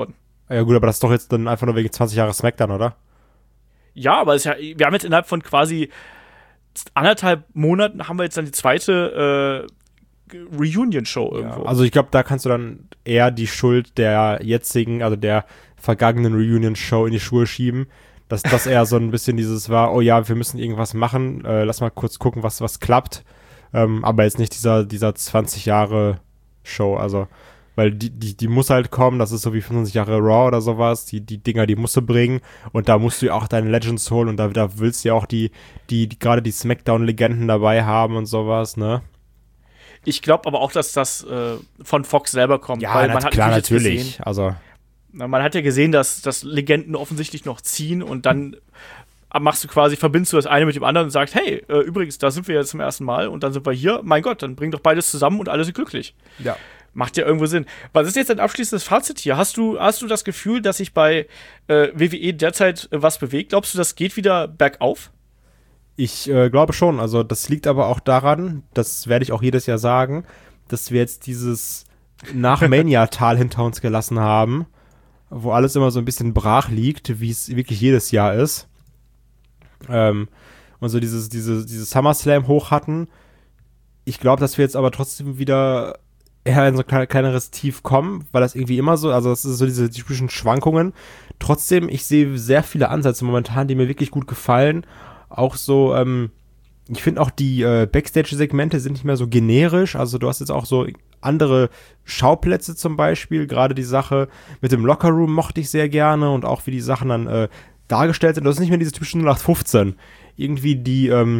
Ja gut, aber das ist doch jetzt dann einfach nur wegen zwanzig Jahre SmackDown, oder? Ja, aber es ist ja, wir haben jetzt innerhalb von quasi anderthalb Monaten haben wir jetzt dann die zweite äh, Reunion-Show irgendwo. Ja, also ich glaube, da kannst du dann eher die Schuld der jetzigen, also der vergangenen Reunion-Show in die Schuhe schieben. Dass das eher so ein bisschen dieses war, oh ja, wir müssen irgendwas machen, äh, lass mal kurz gucken, was, was klappt. Ähm, aber jetzt nicht dieser, dieser zwanzig Jahre Show, also, weil die, die, die muss halt kommen, das ist so wie fünfundzwanzig Jahre Raw oder sowas, die, die Dinger, die musst du bringen und da musst du ja auch deine Legends holen und da, da willst du ja auch die, die, die gerade die Smackdown-Legenden dabei haben und sowas, ne? Ich glaube aber auch, dass das äh, von Fox selber kommt. Ja, weil na, man hat klar, natürlich. natürlich. Also. Man hat ja gesehen, dass, dass Legenden offensichtlich noch ziehen und dann machst du quasi, verbindest du das eine mit dem anderen und sagst, hey, äh, übrigens, da sind wir jetzt zum ersten Mal und dann sind wir hier. Mein Gott, dann bring doch beides zusammen und alle sind glücklich. Ja. Macht ja irgendwo Sinn. Was ist jetzt dein abschließendes Fazit hier? Hast du, hast du das Gefühl, dass sich bei äh, W W E derzeit äh, was bewegt? Glaubst du, das geht wieder bergauf? Ich äh, glaube schon. Also das liegt aber auch daran, das werde ich auch jedes Jahr sagen, dass wir jetzt dieses Nach-Mania-Tal hinter uns gelassen haben, wo alles immer so ein bisschen brach liegt, wie es wirklich jedes Jahr ist. Ähm, und so dieses, diese, dieses SummerSlam hoch hatten. Ich glaube, dass wir jetzt aber trotzdem wieder eher in so ein kleineres Tief kommen, weil das irgendwie immer so, also das ist so diese typischen Schwankungen. Trotzdem, ich sehe sehr viele Ansätze momentan, die mir wirklich gut gefallen. Auch so, ähm, ich finde auch die äh, Backstage-Segmente sind nicht mehr so generisch. Also du hast jetzt auch so andere Schauplätze zum Beispiel. Gerade die Sache mit dem Lockerroom mochte ich sehr gerne und auch wie die Sachen dann äh, dargestellt sind. Das ist nicht mehr diese typischen null acht fünfzehn. Irgendwie die, ähm,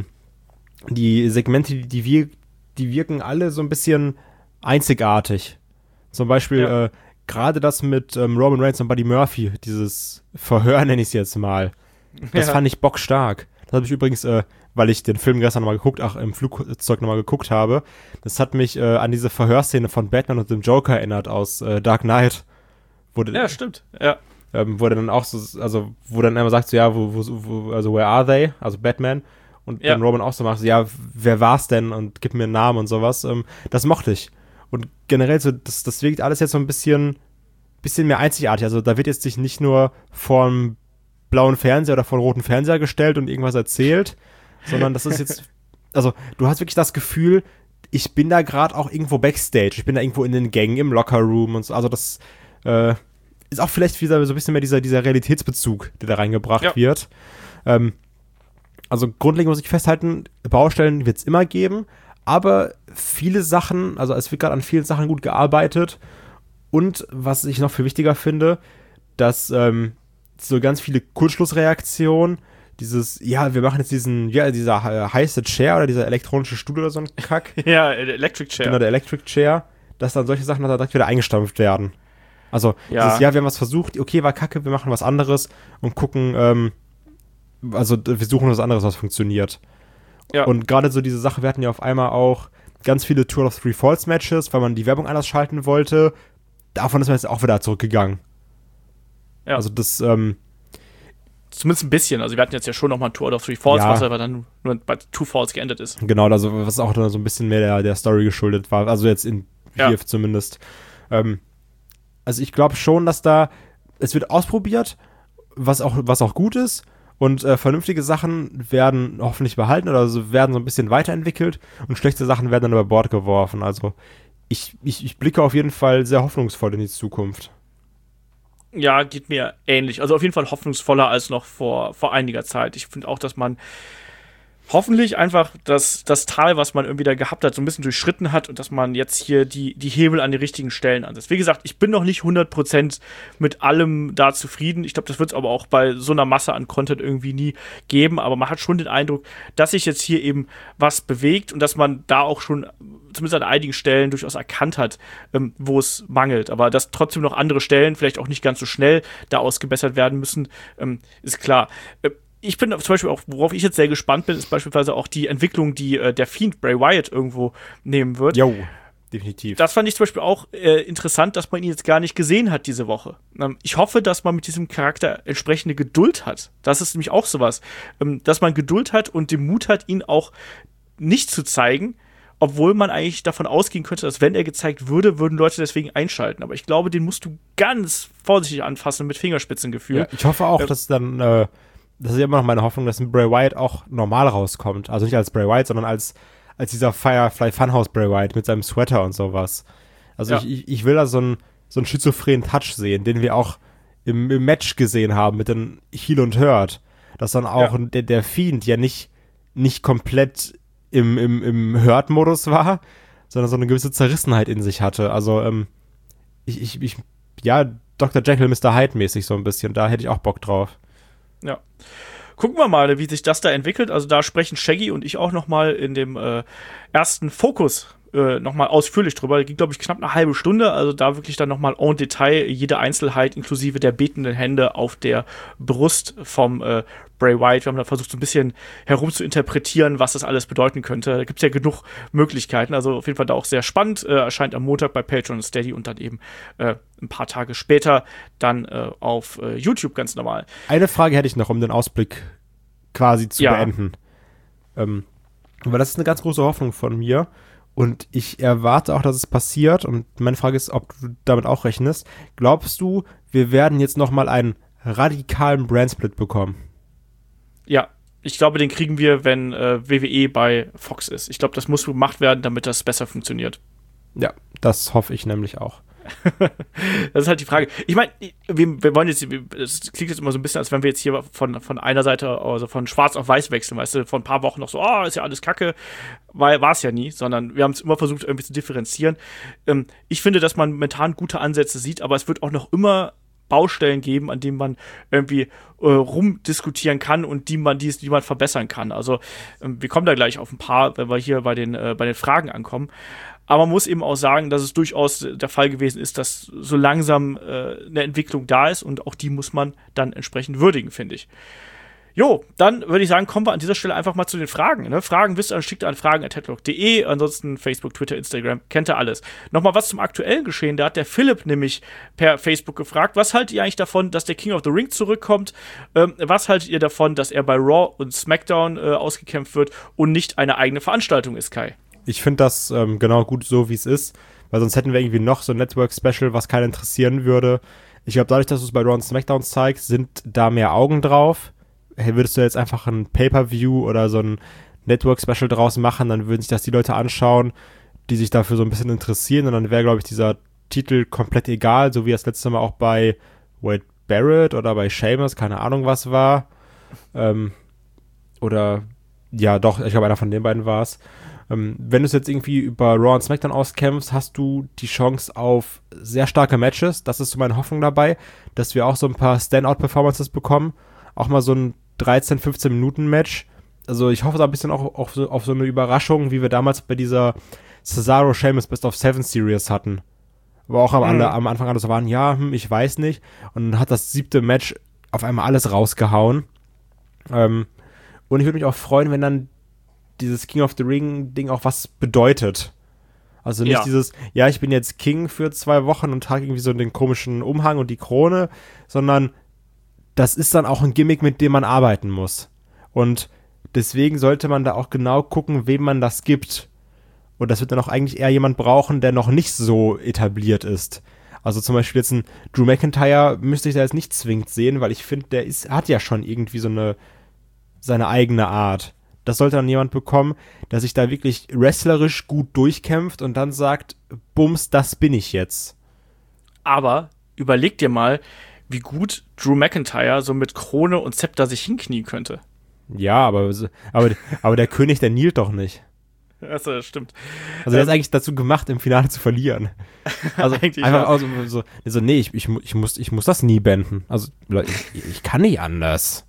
die Segmente, die, die, wir, die wirken alle so ein bisschen einzigartig. Zum Beispiel ja. äh, gerade das mit ähm, Roman Reigns und Buddy Murphy, dieses Verhör nenne ich es jetzt mal. Das ja. fand ich bockstark. Das habe ich übrigens, äh, weil ich den Film gestern nochmal geguckt, ach, im Flugzeug nochmal geguckt habe, das hat mich äh, an diese Verhörszene von Batman und dem Joker erinnert aus äh, Dark Knight. Wo ja, de, stimmt, ja. Ähm, wo der dann auch so, also, wo dann immer sagt so, ja, wo, wo, wo also, where are they? Also Batman. Und ja. dann Roman auch so macht, so, ja, wer war's denn? Und gib mir einen Namen und sowas. Ähm, das mochte ich. Und generell so, das, das wirkt alles jetzt so ein bisschen, bisschen mehr einzigartig. Also da wird jetzt sich nicht nur vorm blauen Fernseher oder vor roten Fernseher gestellt und irgendwas erzählt, sondern das ist jetzt, also du hast wirklich das Gefühl, ich bin da gerade auch irgendwo Backstage, ich bin da irgendwo in den Gängen, im Lockerroom und so, also das äh, ist auch vielleicht wieder so ein bisschen mehr dieser, dieser Realitätsbezug, der da reingebracht ja. wird. Ähm, also grundlegend muss ich festhalten, Baustellen wird es immer geben, aber viele Sachen, also es wird gerade an vielen Sachen gut gearbeitet und was ich noch viel wichtiger finde, dass ähm, so ganz viele Kurzschlussreaktionen, dieses, ja, wir machen jetzt diesen, ja, dieser äh, heiße Chair oder dieser elektronische Stuhl oder so ein Kack. ja, Electric Chair. Genau, der Electric Chair, dass dann solche Sachen dann direkt wieder eingestampft werden. Also, ja. dieses, ja, wir haben was versucht, okay, war kacke, wir machen was anderes und gucken, ähm, also wir suchen was anderes, was funktioniert. Ja. Und gerade so diese Sache, wir hatten ja auf einmal auch ganz viele Tour of Three Falls Matches, weil man die Werbung anders schalten wollte. Davon ist man jetzt auch wieder zurückgegangen. Ja. Also das, ähm, zumindest ein bisschen. Also wir hatten jetzt ja schon nochmal ein Tour of Three Falls, ja. was aber dann nur bei Two Falls geendet ist. Genau, also was auch dann so ein bisschen mehr der, der Story geschuldet war. Also jetzt in hier ja. zumindest. Ähm, also ich glaube schon, dass da, es wird ausprobiert, was auch, was auch gut ist. Und äh, vernünftige Sachen werden hoffentlich behalten oder so werden so ein bisschen weiterentwickelt und schlechte Sachen werden dann über Bord geworfen. Also ich, ich, ich blicke auf jeden Fall sehr hoffnungsvoll in die Zukunft. Ja, geht mir ähnlich. Also auf jeden Fall hoffnungsvoller als noch vor, vor einiger Zeit. Ich finde auch, dass man hoffentlich einfach das, das Tal, was man irgendwie da gehabt hat, so ein bisschen durchschritten hat und dass man jetzt hier die, die Hebel an die richtigen Stellen ansetzt. Wie gesagt, ich bin noch nicht hundert Prozent mit allem da zufrieden. Ich glaube, das wird es aber auch bei so einer Masse an Content irgendwie nie geben. Aber man hat schon den Eindruck, dass sich jetzt hier eben was bewegt und dass man da auch schon zumindest an einigen Stellen durchaus erkannt hat, ähm, wo es mangelt. Aber dass trotzdem noch andere Stellen vielleicht auch nicht ganz so schnell da ausgebessert werden müssen, ähm, ist klar. Äh, Ich bin zum Beispiel auch, worauf ich jetzt sehr gespannt bin, ist beispielsweise auch die Entwicklung, die äh, der Fiend Bray Wyatt irgendwo nehmen wird. Jo, definitiv. Das fand ich zum Beispiel auch äh, interessant, dass man ihn jetzt gar nicht gesehen hat diese Woche. Ähm, ich hoffe, dass man mit diesem Charakter entsprechende Geduld hat. Das ist nämlich auch sowas. Ähm, dass man Geduld hat und den Mut hat, ihn auch nicht zu zeigen obwohl man eigentlich davon ausgehen könnte, dass wenn er gezeigt würde, würden Leute deswegen einschalten. Aber ich glaube, den musst du ganz vorsichtig anfassen mit Fingerspitzengefühl. Ja, ich hoffe auch, äh, dass dann, äh, das ist ja immer noch meine Hoffnung, dass ein Bray Wyatt auch normal rauskommt. Also nicht als Bray Wyatt, sondern als, als dieser Firefly Funhouse Bray Wyatt mit seinem Sweater und sowas. Also Ja. ich, ich will da so einen, so einen schizophrenen Touch sehen, den wir auch im, im Match gesehen haben mit den Heel und Hurt. Dass dann auch Ja. der, der Fiend ja nicht, nicht komplett im, im, im Hurt-Modus war, sondern so eine gewisse Zerrissenheit in sich hatte. Also, ähm, ich, ich, ich, ja, Doktor Jekyll, Mister Hyde mäßig so ein bisschen. Da hätte ich auch Bock drauf. Ja. Gucken wir mal, wie sich das da entwickelt. Also da sprechen Shaggy und ich auch noch mal in dem äh, ersten Fokus äh, noch mal ausführlich drüber. Da ging, glaube ich, knapp eine halbe Stunde. Also da wirklich dann noch mal en Detail jede Einzelheit inklusive der betenden Hände auf der Brust vom äh, Bray Wyatt. Wir haben da versucht, so ein bisschen herum zu interpretieren, was das alles bedeuten könnte. Da gibt es ja genug Möglichkeiten. Also auf jeden Fall da auch sehr spannend. Äh, erscheint am Montag bei Patreon und Steady und dann eben äh, ein paar Tage später dann äh, auf äh, YouTube ganz normal. Eine Frage hätte ich noch, um den Ausblick quasi zu Ja. beenden. Ähm, weil das ist eine ganz große Hoffnung von mir. Und ich erwarte auch, dass es passiert. Und meine Frage ist, ob du damit auch rechnest. Glaubst du, wir werden jetzt noch mal einen radikalen Brandsplit bekommen? Ja, ich glaube, den kriegen wir, wenn äh, W W E bei Fox ist. Ich glaube, das muss gemacht werden, damit das besser funktioniert. Ja, das hoffe ich nämlich auch. Das ist halt die Frage. Ich meine, wir, wir wollen jetzt, es klingt jetzt immer so ein bisschen, als wenn wir jetzt hier von, von einer Seite, also von schwarz auf weiß wechseln, weißt du, vor ein paar Wochen noch so, oh, ist ja alles Kacke, weil war es ja nie, sondern wir haben es immer versucht, irgendwie zu differenzieren. Ähm, ich finde, dass man momentan gute Ansätze sieht, aber es wird auch noch immer Baustellen geben, an denen man irgendwie äh, rumdiskutieren kann und die man, die, die man verbessern kann. Also ähm, wir kommen da gleich auf ein paar, wenn wir hier bei den, äh, bei den Fragen ankommen. Aber man muss eben auch sagen, dass es durchaus der Fall gewesen ist, dass so langsam äh, eine Entwicklung da ist und auch die muss man dann entsprechend würdigen, finde ich. Jo, dann würde ich sagen, kommen wir an dieser Stelle einfach mal zu den Fragen. Ne? Fragen wisst ihr, schickt an fragen at headlock punkt de, ansonsten Facebook, Twitter, Instagram, kennt ihr alles. Nochmal was zum aktuellen Geschehen, da hat der Philipp nämlich per Facebook gefragt, was haltet ihr eigentlich davon, dass der King of the Ring zurückkommt? Ähm, was haltet ihr davon, dass er bei Raw und SmackDown äh, ausgekämpft wird und nicht eine eigene Veranstaltung ist, Kai? Ich finde das ähm, genau gut so, wie es ist, weil sonst hätten wir irgendwie noch so ein Network-Special, was keinen interessieren würde. Ich glaube, dadurch, dass du es bei Raw und SmackDown zeigst, sind da mehr Augen drauf. Hey, würdest du jetzt einfach ein Pay-Per-View oder so ein Network-Special draus machen, dann würden sich das die Leute anschauen, die sich dafür so ein bisschen interessieren und dann wäre, glaube ich, dieser Titel komplett egal, so wie das letzte Mal auch bei Wade Barrett oder bei Sheamus, keine Ahnung was war. Ähm, oder, ja doch, ich glaube, einer von den beiden war es. Ähm, wenn du es jetzt irgendwie über Raw und SmackDown auskämpfst, hast du die Chance auf sehr starke Matches. Das ist so meine Hoffnung dabei, dass wir auch so ein paar Standout-Performances bekommen. Auch mal so ein dreizehn, fünfzehn Minuten Match. Also ich hoffe da ein bisschen auch auf so, auf so eine Überraschung, wie wir damals bei dieser Cesaro Sheamus Best of Seven Series hatten. Wo auch am, Mhm. alle, am Anfang alle so waren, ja, hm, ich weiß nicht. Und dann hat das siebte Match auf einmal alles rausgehauen. Ähm, und ich würde mich auch freuen, wenn dann dieses King of the Ring Ding auch was bedeutet. Also nicht Ja. dieses, ja, ich bin jetzt King für zwei Wochen und trage irgendwie so den komischen Umhang und die Krone, sondern das ist dann auch ein Gimmick, mit dem man arbeiten muss. Und deswegen sollte man da auch genau gucken, wem man das gibt. Und das wird dann auch eigentlich eher jemand brauchen, der noch nicht so etabliert ist. Also zum Beispiel jetzt ein Drew McIntyre müsste ich da jetzt nicht zwingend sehen, weil ich finde, der ist, hat ja schon irgendwie so eine seine eigene Art. Das sollte dann jemand bekommen, der sich da wirklich wrestlerisch gut durchkämpft und dann sagt, Bums, das bin ich jetzt. Aber überleg dir mal, wie gut Drew McIntyre so mit Krone und Zepter sich hinknien könnte. Ja, aber, aber, aber der König, der knielt doch nicht. Also, das stimmt. Also der ist eigentlich dazu gemacht, im Finale zu verlieren. Also Eigentlich, einfach ja. auch so, so, so, nee, ich, ich, ich, muss, ich muss das nie beenden. Also ich, ich kann nicht anders.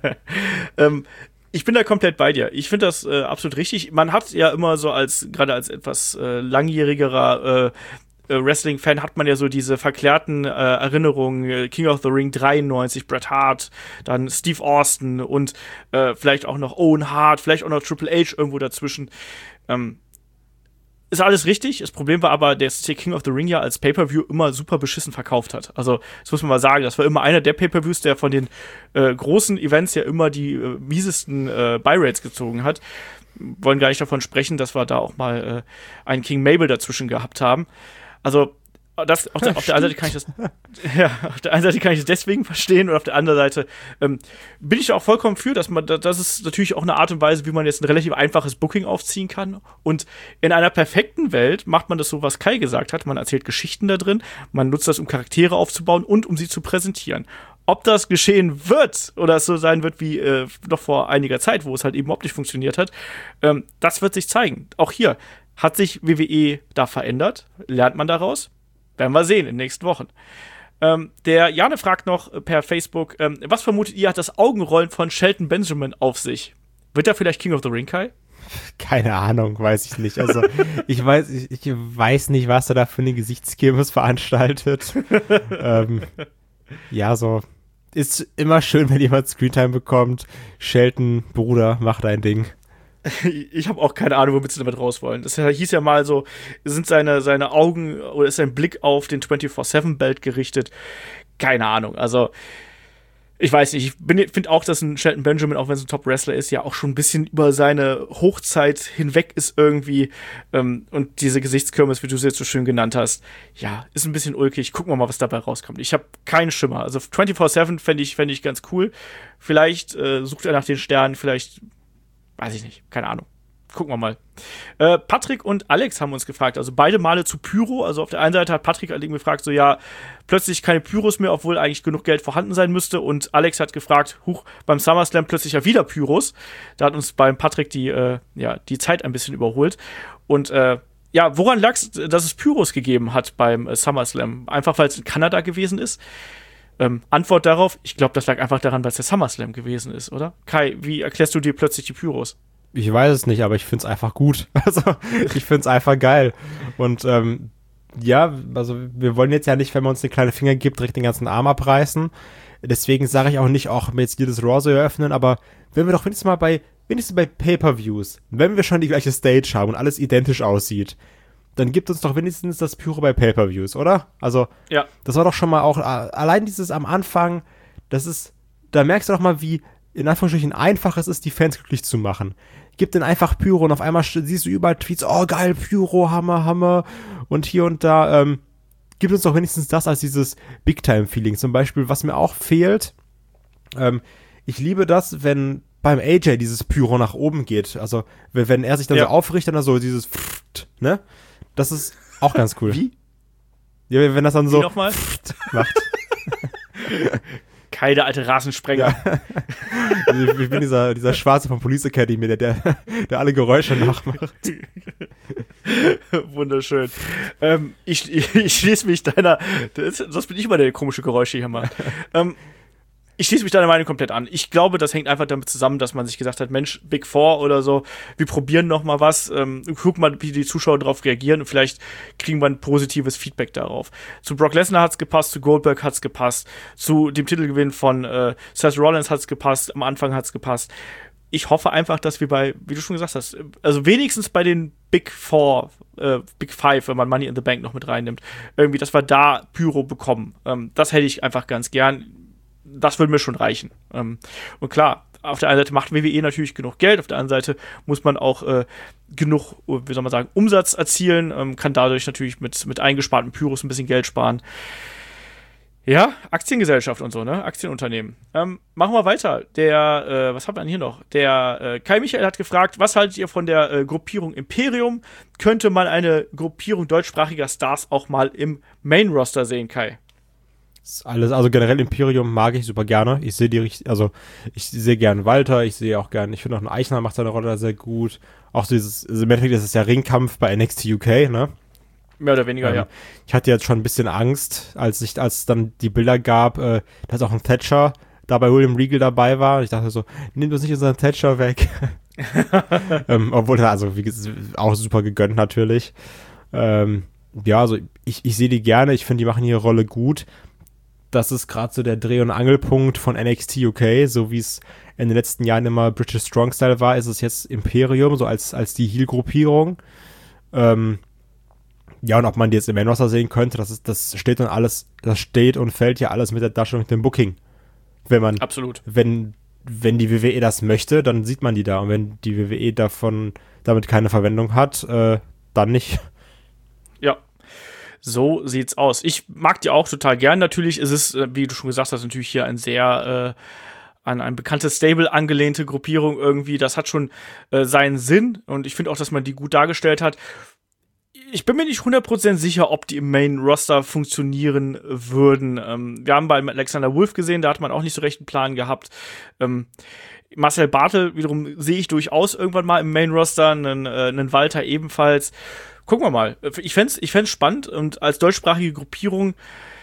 ähm, ich bin da komplett bei dir. Ich finde das äh, absolut richtig. Man hat ja immer so als, gerade als etwas äh, langjährigerer äh, äh, Wrestling-Fan hat man ja so diese verklärten äh, Erinnerungen, äh, King of the Ring dreiundneunzig, Bret Hart, dann Steve Austin und äh, vielleicht auch noch Owen Hart, vielleicht auch noch Triple H irgendwo dazwischen. Ähm, ist alles richtig. Das Problem war aber, dass sich King of the Ring ja als Pay-Per-View immer super beschissen verkauft hat. Also, das muss man mal sagen. Das war immer einer der Pay-Per-Views, der von den äh, großen Events ja immer die äh, miesesten äh, Buy-Rates gezogen hat. Wollen gar nicht davon sprechen, dass wir da auch mal äh, einen King Mabel dazwischen gehabt haben. Also, Das, auf, der, auf der einen Seite kann ich das, ja, auf der einen Seite kann ich das deswegen verstehen und auf der anderen Seite ähm, bin ich da auch vollkommen für, dass man, das ist natürlich auch eine Art und Weise, wie man jetzt ein relativ einfaches Booking aufziehen kann. Und in einer perfekten Welt macht man das so, was Kai gesagt hat. Man erzählt Geschichten da drin, man nutzt das, um Charaktere aufzubauen und um sie zu präsentieren. Ob das geschehen wird oder es so sein wird wie äh, noch vor einiger Zeit, wo es halt eben überhaupt nicht funktioniert hat, ähm, das wird sich zeigen. Auch hier hat sich W W E da verändert, lernt man daraus. Werden wir sehen in den nächsten Wochen. Ähm, der Jane fragt noch per Facebook, ähm, was vermutet ihr, hat das Augenrollen von Shelton Benjamin auf sich? Wird er vielleicht King of the Ring, Kai? Keine Ahnung, weiß ich nicht. Also ich weiß, ich, ich weiß nicht, was er da für eine Gesichtskirmes veranstaltet. ähm, ja, so ist immer schön, wenn jemand Screentime bekommt. Shelton, Bruder, mach dein Ding. Ich habe auch keine Ahnung, womit sie damit raus wollen. Das hieß ja mal so, sind seine, seine Augen oder ist sein Blick auf den vierundzwanzig sieben Belt gerichtet? Keine Ahnung. Also, ich weiß nicht. Ich finde auch, dass ein Shelton Benjamin, auch wenn es ein Top-Wrestler ist, ja auch schon ein bisschen über seine Hochzeit hinweg ist irgendwie. Ähm, und diese Gesichtskirmes, wie du sie jetzt so schön genannt hast, ja, ist ein bisschen ulkig. Gucken wir mal, was dabei rauskommt. Ich habe keinen Schimmer. Also, vierundzwanzig sieben fände ich, fänd ich ganz cool. Vielleicht äh, sucht er nach den Sternen, vielleicht weiß ich nicht, keine Ahnung. Gucken wir mal. Äh, Patrick und Alex haben uns gefragt, also beide Male zu Pyro. Also auf der einen Seite hat Patrick halt gefragt, so ja, plötzlich keine Pyros mehr, obwohl eigentlich genug Geld vorhanden sein müsste. Und Alex hat gefragt, huch, beim SummerSlam plötzlich ja wieder Pyros. Da hat uns beim Patrick die, äh, ja, die Zeit ein bisschen überholt. Und äh, ja, woran lag es, dass es Pyros gegeben hat beim äh, SummerSlam? Einfach, weil es in Kanada gewesen ist? Ähm, Antwort darauf, ich glaube, das lag einfach daran, weil es der SummerSlam gewesen ist, oder? Kai, wie erklärst du dir plötzlich die Pyros? Ich weiß es nicht, aber ich finde es einfach gut. Also, ich finde es einfach geil. Und ähm, ja, also wir wollen jetzt ja nicht, wenn man uns eine kleine Finger gibt, direkt den ganzen Arm abreißen. Deswegen sage ich auch nicht, auch mir jetzt jedes Raw so eröffnen, aber wenn wir doch wenigstens mal bei, wenigstens bei Pay-Per-Views, wenn wir schon die gleiche Stage haben und alles identisch aussieht, dann gibt uns doch wenigstens das Pyro bei Pay-Per-Views, oder? Also, ja. Das war doch schon mal auch, allein dieses am Anfang, das ist, da merkst du doch mal, wie in Anführungsstrichen einfach es ist, die Fans glücklich zu machen. Gib den einfach Pyro und auf einmal siehst du überall Tweets, oh geil, Pyro, Hammer, Hammer und hier und da, ähm, gibt uns doch wenigstens das als dieses Big-Time-Feeling. Zum Beispiel, was mir auch fehlt, ähm, ich liebe das, wenn beim A J dieses Pyro nach oben geht. Also, wenn er sich dann ja. so aufrichtet und so dieses ne? Das ist auch ganz cool. Wie? Ja, wenn das dann so nochmal macht. Kai, der alte Rasensprenger. Ja. Also ich bin dieser, dieser Schwarze vom Police Academy, der, der, der alle Geräusche nachmacht. Wunderschön. Ähm, ich, ich, ich schließe mich deiner, das, das bin ich immer der komische Geräusche hier mal. ähm, Ich schließe mich deiner Meinung komplett an. Ich glaube, das hängt einfach damit zusammen, dass man sich gesagt hat, Mensch, Big Four oder so, wir probieren noch mal was, ähm, gucken mal, wie die Zuschauer darauf reagieren und vielleicht kriegen wir ein positives Feedback darauf. Zu Brock Lesnar hat's gepasst, zu Goldberg hat's gepasst, zu dem Titelgewinn von äh, Seth Rollins hat's gepasst, am Anfang hat's gepasst. Ich hoffe einfach, dass wir bei, wie du schon gesagt hast, also wenigstens bei den Big Four, äh, Big Five, wenn man Money in the Bank noch mit reinnimmt, irgendwie, dass wir da Pyro bekommen. Ähm, das hätte ich einfach ganz gern. Das würde mir schon reichen. Ähm, und klar, auf der einen Seite macht W W E natürlich genug Geld, auf der anderen Seite muss man auch äh, genug, wie soll man sagen, Umsatz erzielen, ähm, kann dadurch natürlich mit, mit eingesparten Pyros ein bisschen Geld sparen. Ja, Aktiengesellschaft und so, ne? Aktienunternehmen. Ähm, machen wir weiter. Der, äh, was haben wir denn hier noch? Der äh, Kai Michael hat gefragt, was haltet ihr von der äh, Gruppierung Imperium? Könnte man eine Gruppierung deutschsprachiger Stars auch mal im Main-Roster sehen, Kai? Alles, also generell Imperium mag ich super gerne. Ich sehe die richtig, also ich sehe gern Walter, ich sehe auch gern, ich finde auch ein Eichner macht seine Rolle da sehr gut. Auch so dieses, also im Endeffekt ist es ja Ringkampf bei N X T U K, ne? Mehr oder weniger, ähm, ja. Ich hatte jetzt schon ein bisschen Angst, als ich, als es dann die Bilder gab, äh, dass auch ein Thatcher da bei William Regal dabei war. Ich dachte so, nimm uns nicht unseren Thatcher weg. ähm, obwohl er, also wie gesagt, auch super gegönnt natürlich. Ähm, ja, also ich, ich sehe die gerne, ich finde, die machen ihre Rolle gut. Das ist gerade so der Dreh- und Angelpunkt von N X T U K, so wie es in den letzten Jahren immer British Strong Style war, ist es jetzt Imperium, so als, als die Heel-Gruppierung. Ähm, ja, und ob man die jetzt im Main-Roster sehen könnte, das ist, das steht und alles, das steht und fällt ja alles mit der Darstellung und dem Booking. Wenn man, Absolut. Wenn, wenn die W W E das möchte, dann sieht man die da. Und wenn die W W E davon, damit keine Verwendung hat, äh, dann nicht. Ja. So sieht's aus. Ich mag die auch total gern. Natürlich ist es, wie du schon gesagt hast, natürlich hier ein sehr, äh, an ein bekanntes Stable angelehnte Gruppierung irgendwie. Das hat schon äh, seinen Sinn und ich finde auch, dass man die gut dargestellt hat. Ich bin mir nicht hundert Prozent sicher, ob die im Main-Roster funktionieren würden. Ähm, wir haben bei Alexander Wolf gesehen, da hat man auch nicht so recht einen Plan gehabt. Ähm, Marcel Bartel wiederum sehe ich durchaus irgendwann mal im Main-Roster, einen, äh, einen Walter ebenfalls. Gucken wir mal. Ich fänd's, ich fänd's spannend und als deutschsprachige Gruppierung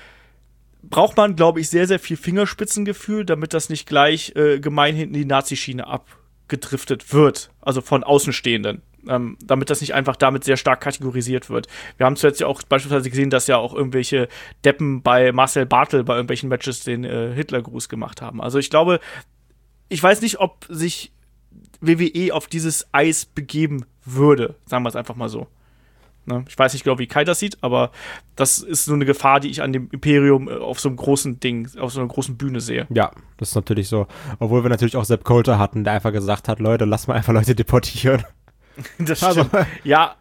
braucht man, glaube ich, sehr, sehr viel Fingerspitzengefühl, damit das nicht gleich äh, gemein hinten die Nazi-Schiene abgedriftet wird. Also von Außenstehenden. Ähm, damit das nicht einfach damit sehr stark kategorisiert wird. Wir haben zuletzt ja auch beispielsweise gesehen, dass ja auch irgendwelche Deppen bei Marcel Bartel bei irgendwelchen Matches den äh, Hitlergruß gemacht haben. Also ich glaube, ich weiß nicht, ob sich W W E auf dieses Eis begeben würde. Sagen wir es einfach mal so. Ne? Ich weiß nicht genau, wie Kai das sieht, aber das ist so eine Gefahr, die ich an dem Imperium äh, auf so einem großen Ding, auf so einer großen Bühne sehe. Ja, das ist natürlich so. Obwohl wir natürlich auch Sepp Coulter hatten, der einfach gesagt hat, Leute, lass mal einfach Leute deportieren. Das stimmt. Also. Ja,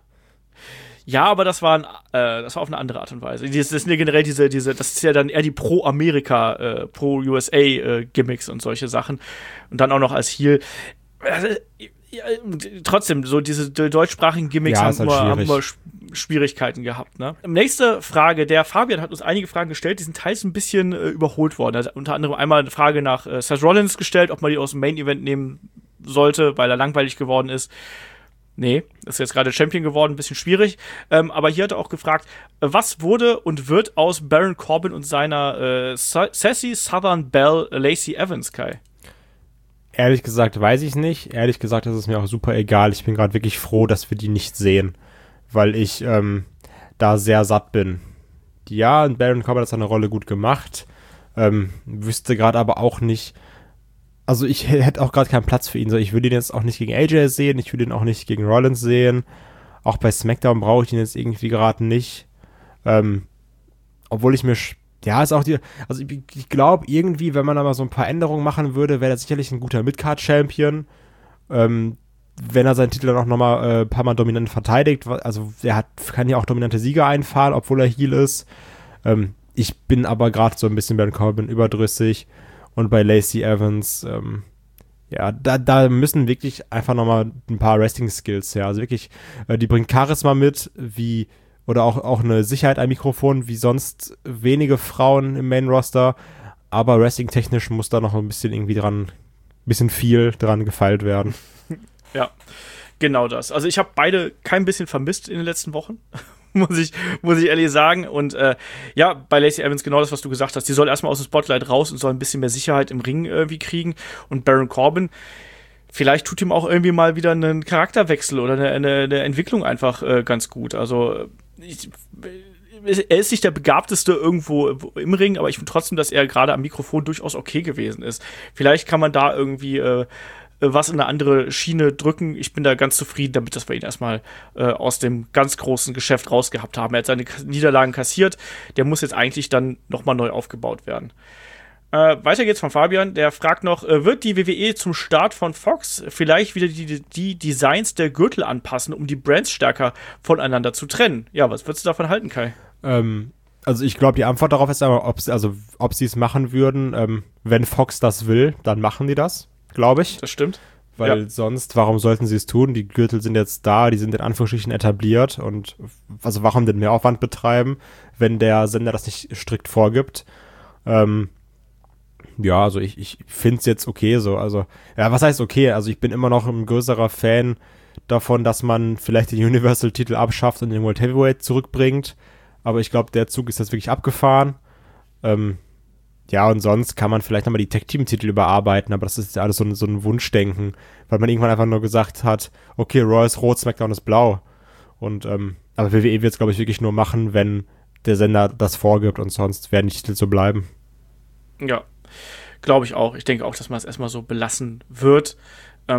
ja, aber das war, ein, äh, das war auf eine andere Art und Weise. Das, das sind ja generell diese, diese, das ist ja dann eher die Pro-Amerika, äh, Pro-U S A-Gimmicks äh, und solche Sachen. Und dann auch noch als Heel. Also, ja, trotzdem, so diese die deutschsprachigen Gimmicks ja, haben, halt immer, haben immer Schwierigkeiten gehabt. Ne? Nächste Frage, der Fabian hat uns einige Fragen gestellt, die sind teils ein bisschen äh, überholt worden. Er hat unter anderem einmal eine Frage nach äh, Seth Rollins gestellt, ob man die aus dem Main-Event nehmen sollte, weil er langweilig geworden ist. Nee, ist jetzt gerade Champion geworden, ein bisschen schwierig. Ähm, aber hier hat er auch gefragt, was wurde und wird aus Baron Corbin und seiner äh, Sassy Southern Belle Lacey Evans, Kai? Ehrlich gesagt weiß ich nicht. Ehrlich gesagt ist es mir auch super egal. Ich bin gerade wirklich froh, dass wir die nicht sehen, weil ich ähm, da sehr satt bin. Ja, Baron Corbin hat seine Rolle gut gemacht. Ähm, wüsste gerade aber auch nicht, also ich hätte auch gerade keinen Platz für ihn. So, ich würde ihn jetzt auch nicht gegen A J sehen, ich würde ihn auch nicht gegen Rollins sehen. Auch bei SmackDown brauche ich ihn jetzt irgendwie gerade nicht. Ähm, obwohl ich mir, ja, ist auch die, also ich, ich glaube irgendwie, wenn man da mal so ein paar Änderungen machen würde, wäre er sicherlich ein guter Midcard-Champion. Ähm, wenn er seinen Titel dann auch nochmal äh, ein paar Mal dominant verteidigt. Also er hat, kann ja auch dominante Sieger einfahren, obwohl er Heel ist. Ähm, ich bin aber gerade so ein bisschen Baron Corbin überdrüssig. Und bei Lacey Evans, ähm, ja, da, da müssen wirklich einfach nochmal ein paar Wrestling-Skills her. Also wirklich, äh, die bringt Charisma mit, wie, oder auch, auch eine Sicherheit am Mikrofon, wie sonst wenige Frauen im Main-Roster. Aber wrestling-technisch muss da noch ein bisschen irgendwie dran, ein bisschen viel dran gefeilt werden. Ja, genau das. Also ich habe beide kein bisschen vermisst in den letzten Wochen. muss ich, muss ich ehrlich sagen. Und äh, ja, bei Lacey Evans genau das, was du gesagt hast. Die soll erstmal aus dem Spotlight raus und soll ein bisschen mehr Sicherheit im Ring irgendwie kriegen. Und Baron Corbin, vielleicht tut ihm auch irgendwie mal wieder einen Charakterwechsel oder eine, eine, eine Entwicklung einfach äh, ganz gut. Also ich, er ist nicht der Begabteste irgendwo im Ring, aber ich finde trotzdem, dass er gerade am Mikrofon durchaus okay gewesen ist. Vielleicht kann man da irgendwie äh, was in eine andere Schiene drücken. Ich bin da ganz zufrieden damit, dass wir ihn erstmal äh, aus dem ganz großen Geschäft rausgehabt haben. Er hat seine K- Niederlagen kassiert. Der muss jetzt eigentlich dann nochmal neu aufgebaut werden. Äh, weiter geht's von Fabian. Der fragt noch, äh, wird die W W E zum Start von Fox vielleicht wieder die, die Designs der Gürtel anpassen, um die Brands stärker voneinander zu trennen? Ja, was würdest du davon halten, Kai? Ähm, also ich glaube, die Antwort darauf ist aber, ob also, ob sie es machen würden. Ähm, wenn Fox das will, dann machen die das. Glaube ich. Das stimmt. Weil ja. sonst, warum sollten sie es tun? Die Gürtel sind jetzt da, die sind in Anführungsstrichen etabliert und also warum denn mehr Aufwand betreiben, wenn der Sender das nicht strikt vorgibt? Ähm, ja, also ich, ich finde es jetzt okay so. Also, ja, was heißt okay? Also ich bin immer noch ein größerer Fan davon, dass man vielleicht den Universal-Titel abschafft und den World Heavyweight zurückbringt. Aber ich glaube, der Zug ist jetzt wirklich abgefahren. Ähm, Ja, und sonst kann man vielleicht nochmal die Tag-Team-Titel überarbeiten, aber das ist ja alles so ein, so ein Wunschdenken, weil man irgendwann einfach nur gesagt hat, okay, Raw ist rot, SmackDown ist blau. Und, ähm, aber W W E wird es, glaube ich, wirklich nur machen, wenn der Sender das vorgibt und sonst werden die Titel so bleiben. Ja, glaube ich auch. Ich denke auch, dass man es erstmal so belassen wird. Ähm,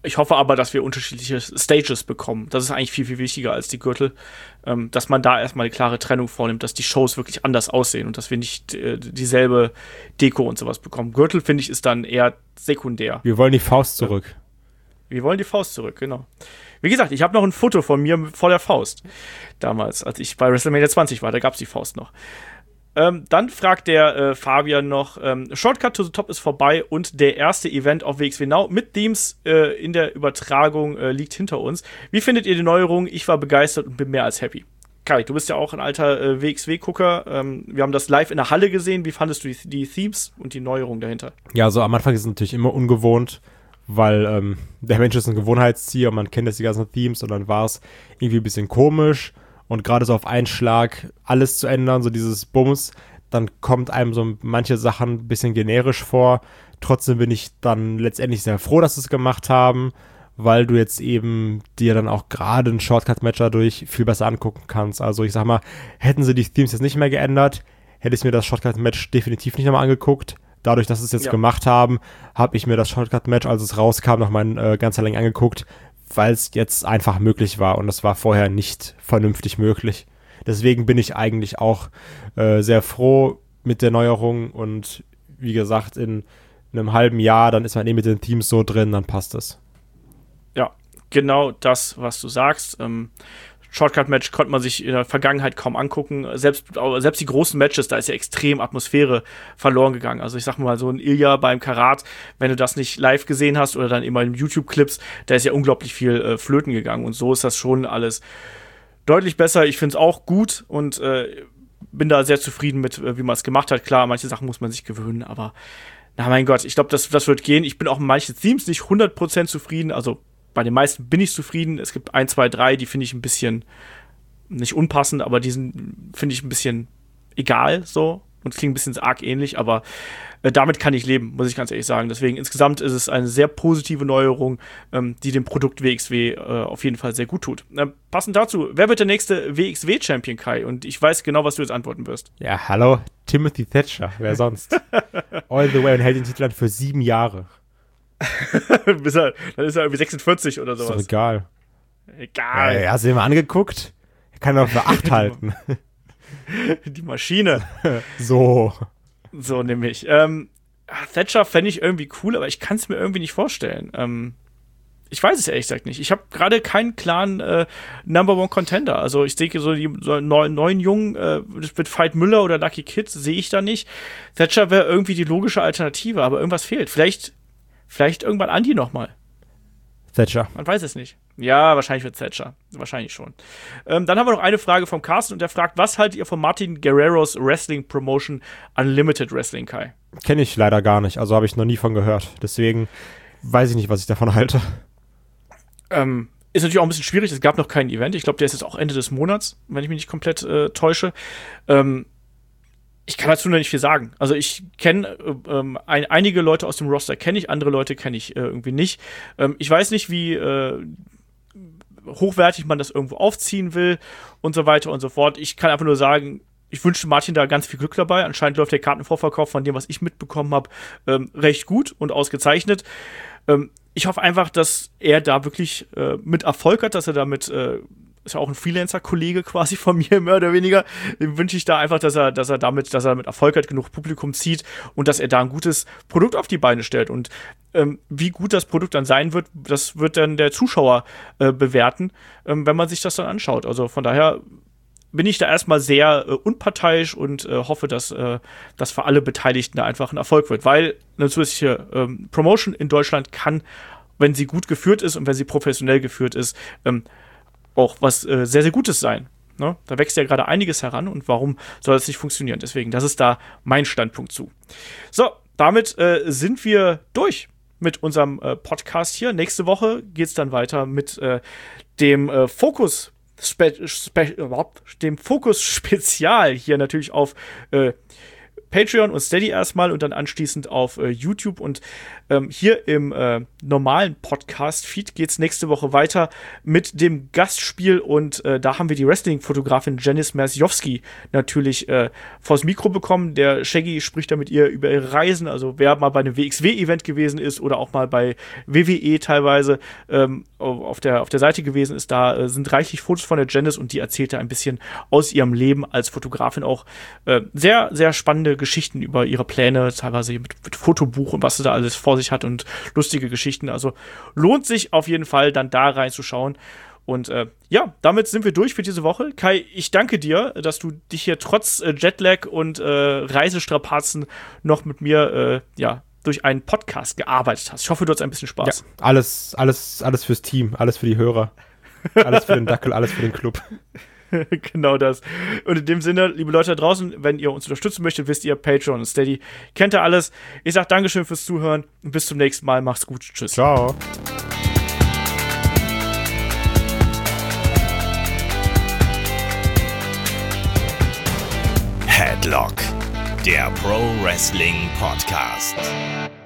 Ich hoffe aber, dass wir unterschiedliche Stages bekommen. Das ist eigentlich viel, viel wichtiger als die Gürtel. Ähm, dass man da erstmal eine klare Trennung vornimmt, dass die Shows wirklich anders aussehen und dass wir nicht äh, dieselbe Deko und sowas bekommen. Gürtel, finde ich, ist dann eher sekundär. Wir wollen die Faust zurück. Wir wollen die Faust zurück, genau. Wie gesagt, ich habe noch ein Foto von mir vor der Faust. Damals, als ich bei WrestleMania zwanzig war, da gab es die Faust noch. Ähm, dann fragt der äh, Fabian noch, ähm, Shortcut to the Top ist vorbei und der erste Event auf W X W Now mit Themes äh, in der Übertragung äh, liegt hinter uns. Wie findet ihr die Neuerung? Ich war begeistert und bin mehr als happy. Kai, du bist ja auch ein alter äh, W X W-Gucker. Ähm, wir haben das live in der Halle gesehen. Wie fandest du die, die Themes und die Neuerung dahinter? Ja, also am Anfang ist es natürlich immer ungewohnt, weil ähm, der Mensch ist ein Gewohnheitstier und man kennt jetzt die ganzen Themes und dann war es irgendwie ein bisschen komisch. Und gerade so auf einen Schlag alles zu ändern, so dieses Bums, dann kommt einem so manche Sachen ein bisschen generisch vor. Trotzdem bin ich dann letztendlich sehr froh, dass sie es gemacht haben, weil du jetzt eben dir dann auch gerade ein Shortcut-Match dadurch viel besser angucken kannst. Also ich sag mal, hätten sie die Themes jetzt nicht mehr geändert, hätte ich mir das Shortcut-Match definitiv nicht nochmal angeguckt. Dadurch, dass sie es jetzt ja. gemacht haben, habe ich mir das Shortcut-Match, als es rauskam, nochmal äh, ganz lang angeguckt, weil es jetzt einfach möglich war und es war vorher nicht vernünftig möglich. Deswegen bin ich eigentlich auch äh, sehr froh mit der Neuerung und wie gesagt, in, in einem halben Jahr, dann ist man eh mit den Teams so drin, dann passt es. Ja, genau das, was du sagst. Ähm, Shortcut-Match konnte man sich in der Vergangenheit kaum angucken. Selbst, selbst die großen Matches, da ist ja extrem Atmosphäre verloren gegangen. Also ich sag mal, so ein Ilya beim Karat, wenn du das nicht live gesehen hast oder dann immer in YouTube-Clips, da ist ja unglaublich viel äh, flöten gegangen. Und so ist das schon alles deutlich besser. Ich finde es auch gut und äh, bin da sehr zufrieden mit, äh, wie man es gemacht hat. Klar, manche Sachen muss man sich gewöhnen, aber na mein Gott, ich glaube, das, das wird gehen. Ich bin auch mit manchen Themes nicht hundert Prozent zufrieden, also bei den meisten bin ich zufrieden. Es gibt ein, zwei, drei, die finde ich ein bisschen nicht unpassend, aber die sind, finde ich, ein bisschen egal so und klingen ein bisschen arg ähnlich, aber äh, damit kann ich leben, muss ich ganz ehrlich sagen. Deswegen insgesamt ist es eine sehr positive Neuerung, ähm, die dem Produkt W X W äh, auf jeden Fall sehr gut tut. Äh, passend dazu, wer wird der nächste W X W-Champion, Kai? Und ich weiß genau, was du jetzt antworten wirst. Ja, hallo, Timothy Thatcher, wer sonst? All the way und hält den Titel an für sieben Jahre. Bis er, dann ist er irgendwie sechsundvierzig oder sowas. Ist doch egal. Egal. Ja, hast du dir mal angeguckt? Er kann doch für acht halten. Die Maschine. So. So nämlich. Ähm, Thatcher fände ich irgendwie cool, aber ich kann es mir irgendwie nicht vorstellen. Ähm, ich weiß es ehrlich gesagt nicht. Ich habe gerade keinen klaren äh, Number One Contender. Also ich denke, so die so neun, neun Jungen äh, mit Veit Müller oder Lucky Kid sehe ich da nicht. Thatcher wäre irgendwie die logische Alternative, aber irgendwas fehlt. Vielleicht Vielleicht irgendwann Andi nochmal. Thatcher. Man weiß es nicht. Ja, wahrscheinlich wird Thatcher. Wahrscheinlich schon. Ähm, dann haben wir noch eine Frage vom Carsten und der fragt, was haltet ihr von Martin Guerreros Wrestling Promotion Unlimited Wrestling, Kai? Kenne ich leider gar nicht. Also habe ich noch nie von gehört. Deswegen weiß ich nicht, was ich davon halte. Ähm, ist natürlich auch ein bisschen schwierig. Es gab noch kein Event. Ich glaube, der ist jetzt auch Ende des Monats, wenn ich mich nicht komplett äh, täusche. Ähm, Ich kann dazu noch nicht viel sagen. Also ich kenne äh, ähm, ein, einige Leute aus dem Roster kenne ich, andere Leute kenne ich äh, irgendwie nicht. Ähm, ich weiß nicht, wie äh, hochwertig man das irgendwo aufziehen will und so weiter und so fort. Ich kann einfach nur sagen, ich wünsche Martin da ganz viel Glück dabei. Anscheinend läuft der Kartenvorverkauf von dem, was ich mitbekommen habe, ähm, recht gut und ausgezeichnet. Ähm, ich hoffe einfach, dass er da wirklich äh, mit Erfolg hat, dass er damit äh, ist ja auch ein Freelancer-Kollege quasi von mir, mehr oder weniger. Dem wünsche ich da einfach, dass er, dass er damit, dass er damit Erfolg hat, genug Publikum zieht und dass er da ein gutes Produkt auf die Beine stellt. Und ähm, wie gut das Produkt dann sein wird, das wird dann der Zuschauer äh, bewerten, ähm, wenn man sich das dann anschaut. Also von daher bin ich da erstmal sehr äh, unparteiisch und äh, hoffe, dass äh, das für alle Beteiligten da einfach ein Erfolg wird. Weil eine zusätzliche ähm, Promotion in Deutschland kann, wenn sie gut geführt ist und wenn sie professionell geführt ist, ähm, auch was äh, sehr, sehr Gutes sein. Ne? Da wächst ja gerade einiges heran und warum soll das nicht funktionieren? Deswegen, das ist da mein Standpunkt zu. So, damit äh, sind wir durch mit unserem äh, Podcast hier. Nächste Woche geht es dann weiter mit äh, dem äh, Fokus Spe- Spe- dem Fokus Spezial hier natürlich auf äh, Patreon und Steady erstmal und dann anschließend auf äh, YouTube. Und ähm, hier im äh, normalen Podcast-Feed geht es nächste Woche weiter mit dem Gastspiel. Und äh, da haben wir die Wrestling-Fotografin Janice Mersjowski natürlich äh, vors Mikro bekommen. Der Shaggy spricht da mit ihr über ihre Reisen. Also wer mal bei einem W X W-Event gewesen ist oder auch mal bei W W E teilweise ähm, auf, der, auf der Seite gewesen ist, da äh, sind reichlich Fotos von der Janice und die erzählte ein bisschen aus ihrem Leben als Fotografin auch äh, sehr, sehr spannende Geschichten über ihre Pläne, teilweise mit, mit Fotobuch und was sie da alles vor sich hat und lustige Geschichten. Also lohnt sich auf jeden Fall, dann da reinzuschauen. Und äh, ja, damit sind wir durch für diese Woche. Kai, ich danke dir, dass du dich hier trotz äh, Jetlag und äh, Reisestrapazen noch mit mir äh, ja, durch einen Podcast gearbeitet hast. Ich hoffe, du hast ein bisschen Spaß. Ja, alles, alles, alles fürs Team, alles für die Hörer, alles für den Dackel, alles für den Club. Genau das. Und in dem Sinne, liebe Leute da draußen, wenn ihr uns unterstützen möchtet, wisst ihr, Patreon und Steady. Kennt ihr alles. Ich sag Dankeschön fürs Zuhören und bis zum nächsten Mal. Macht's gut. Tschüss. Ciao. Headlock, der Pro Wrestling Podcast.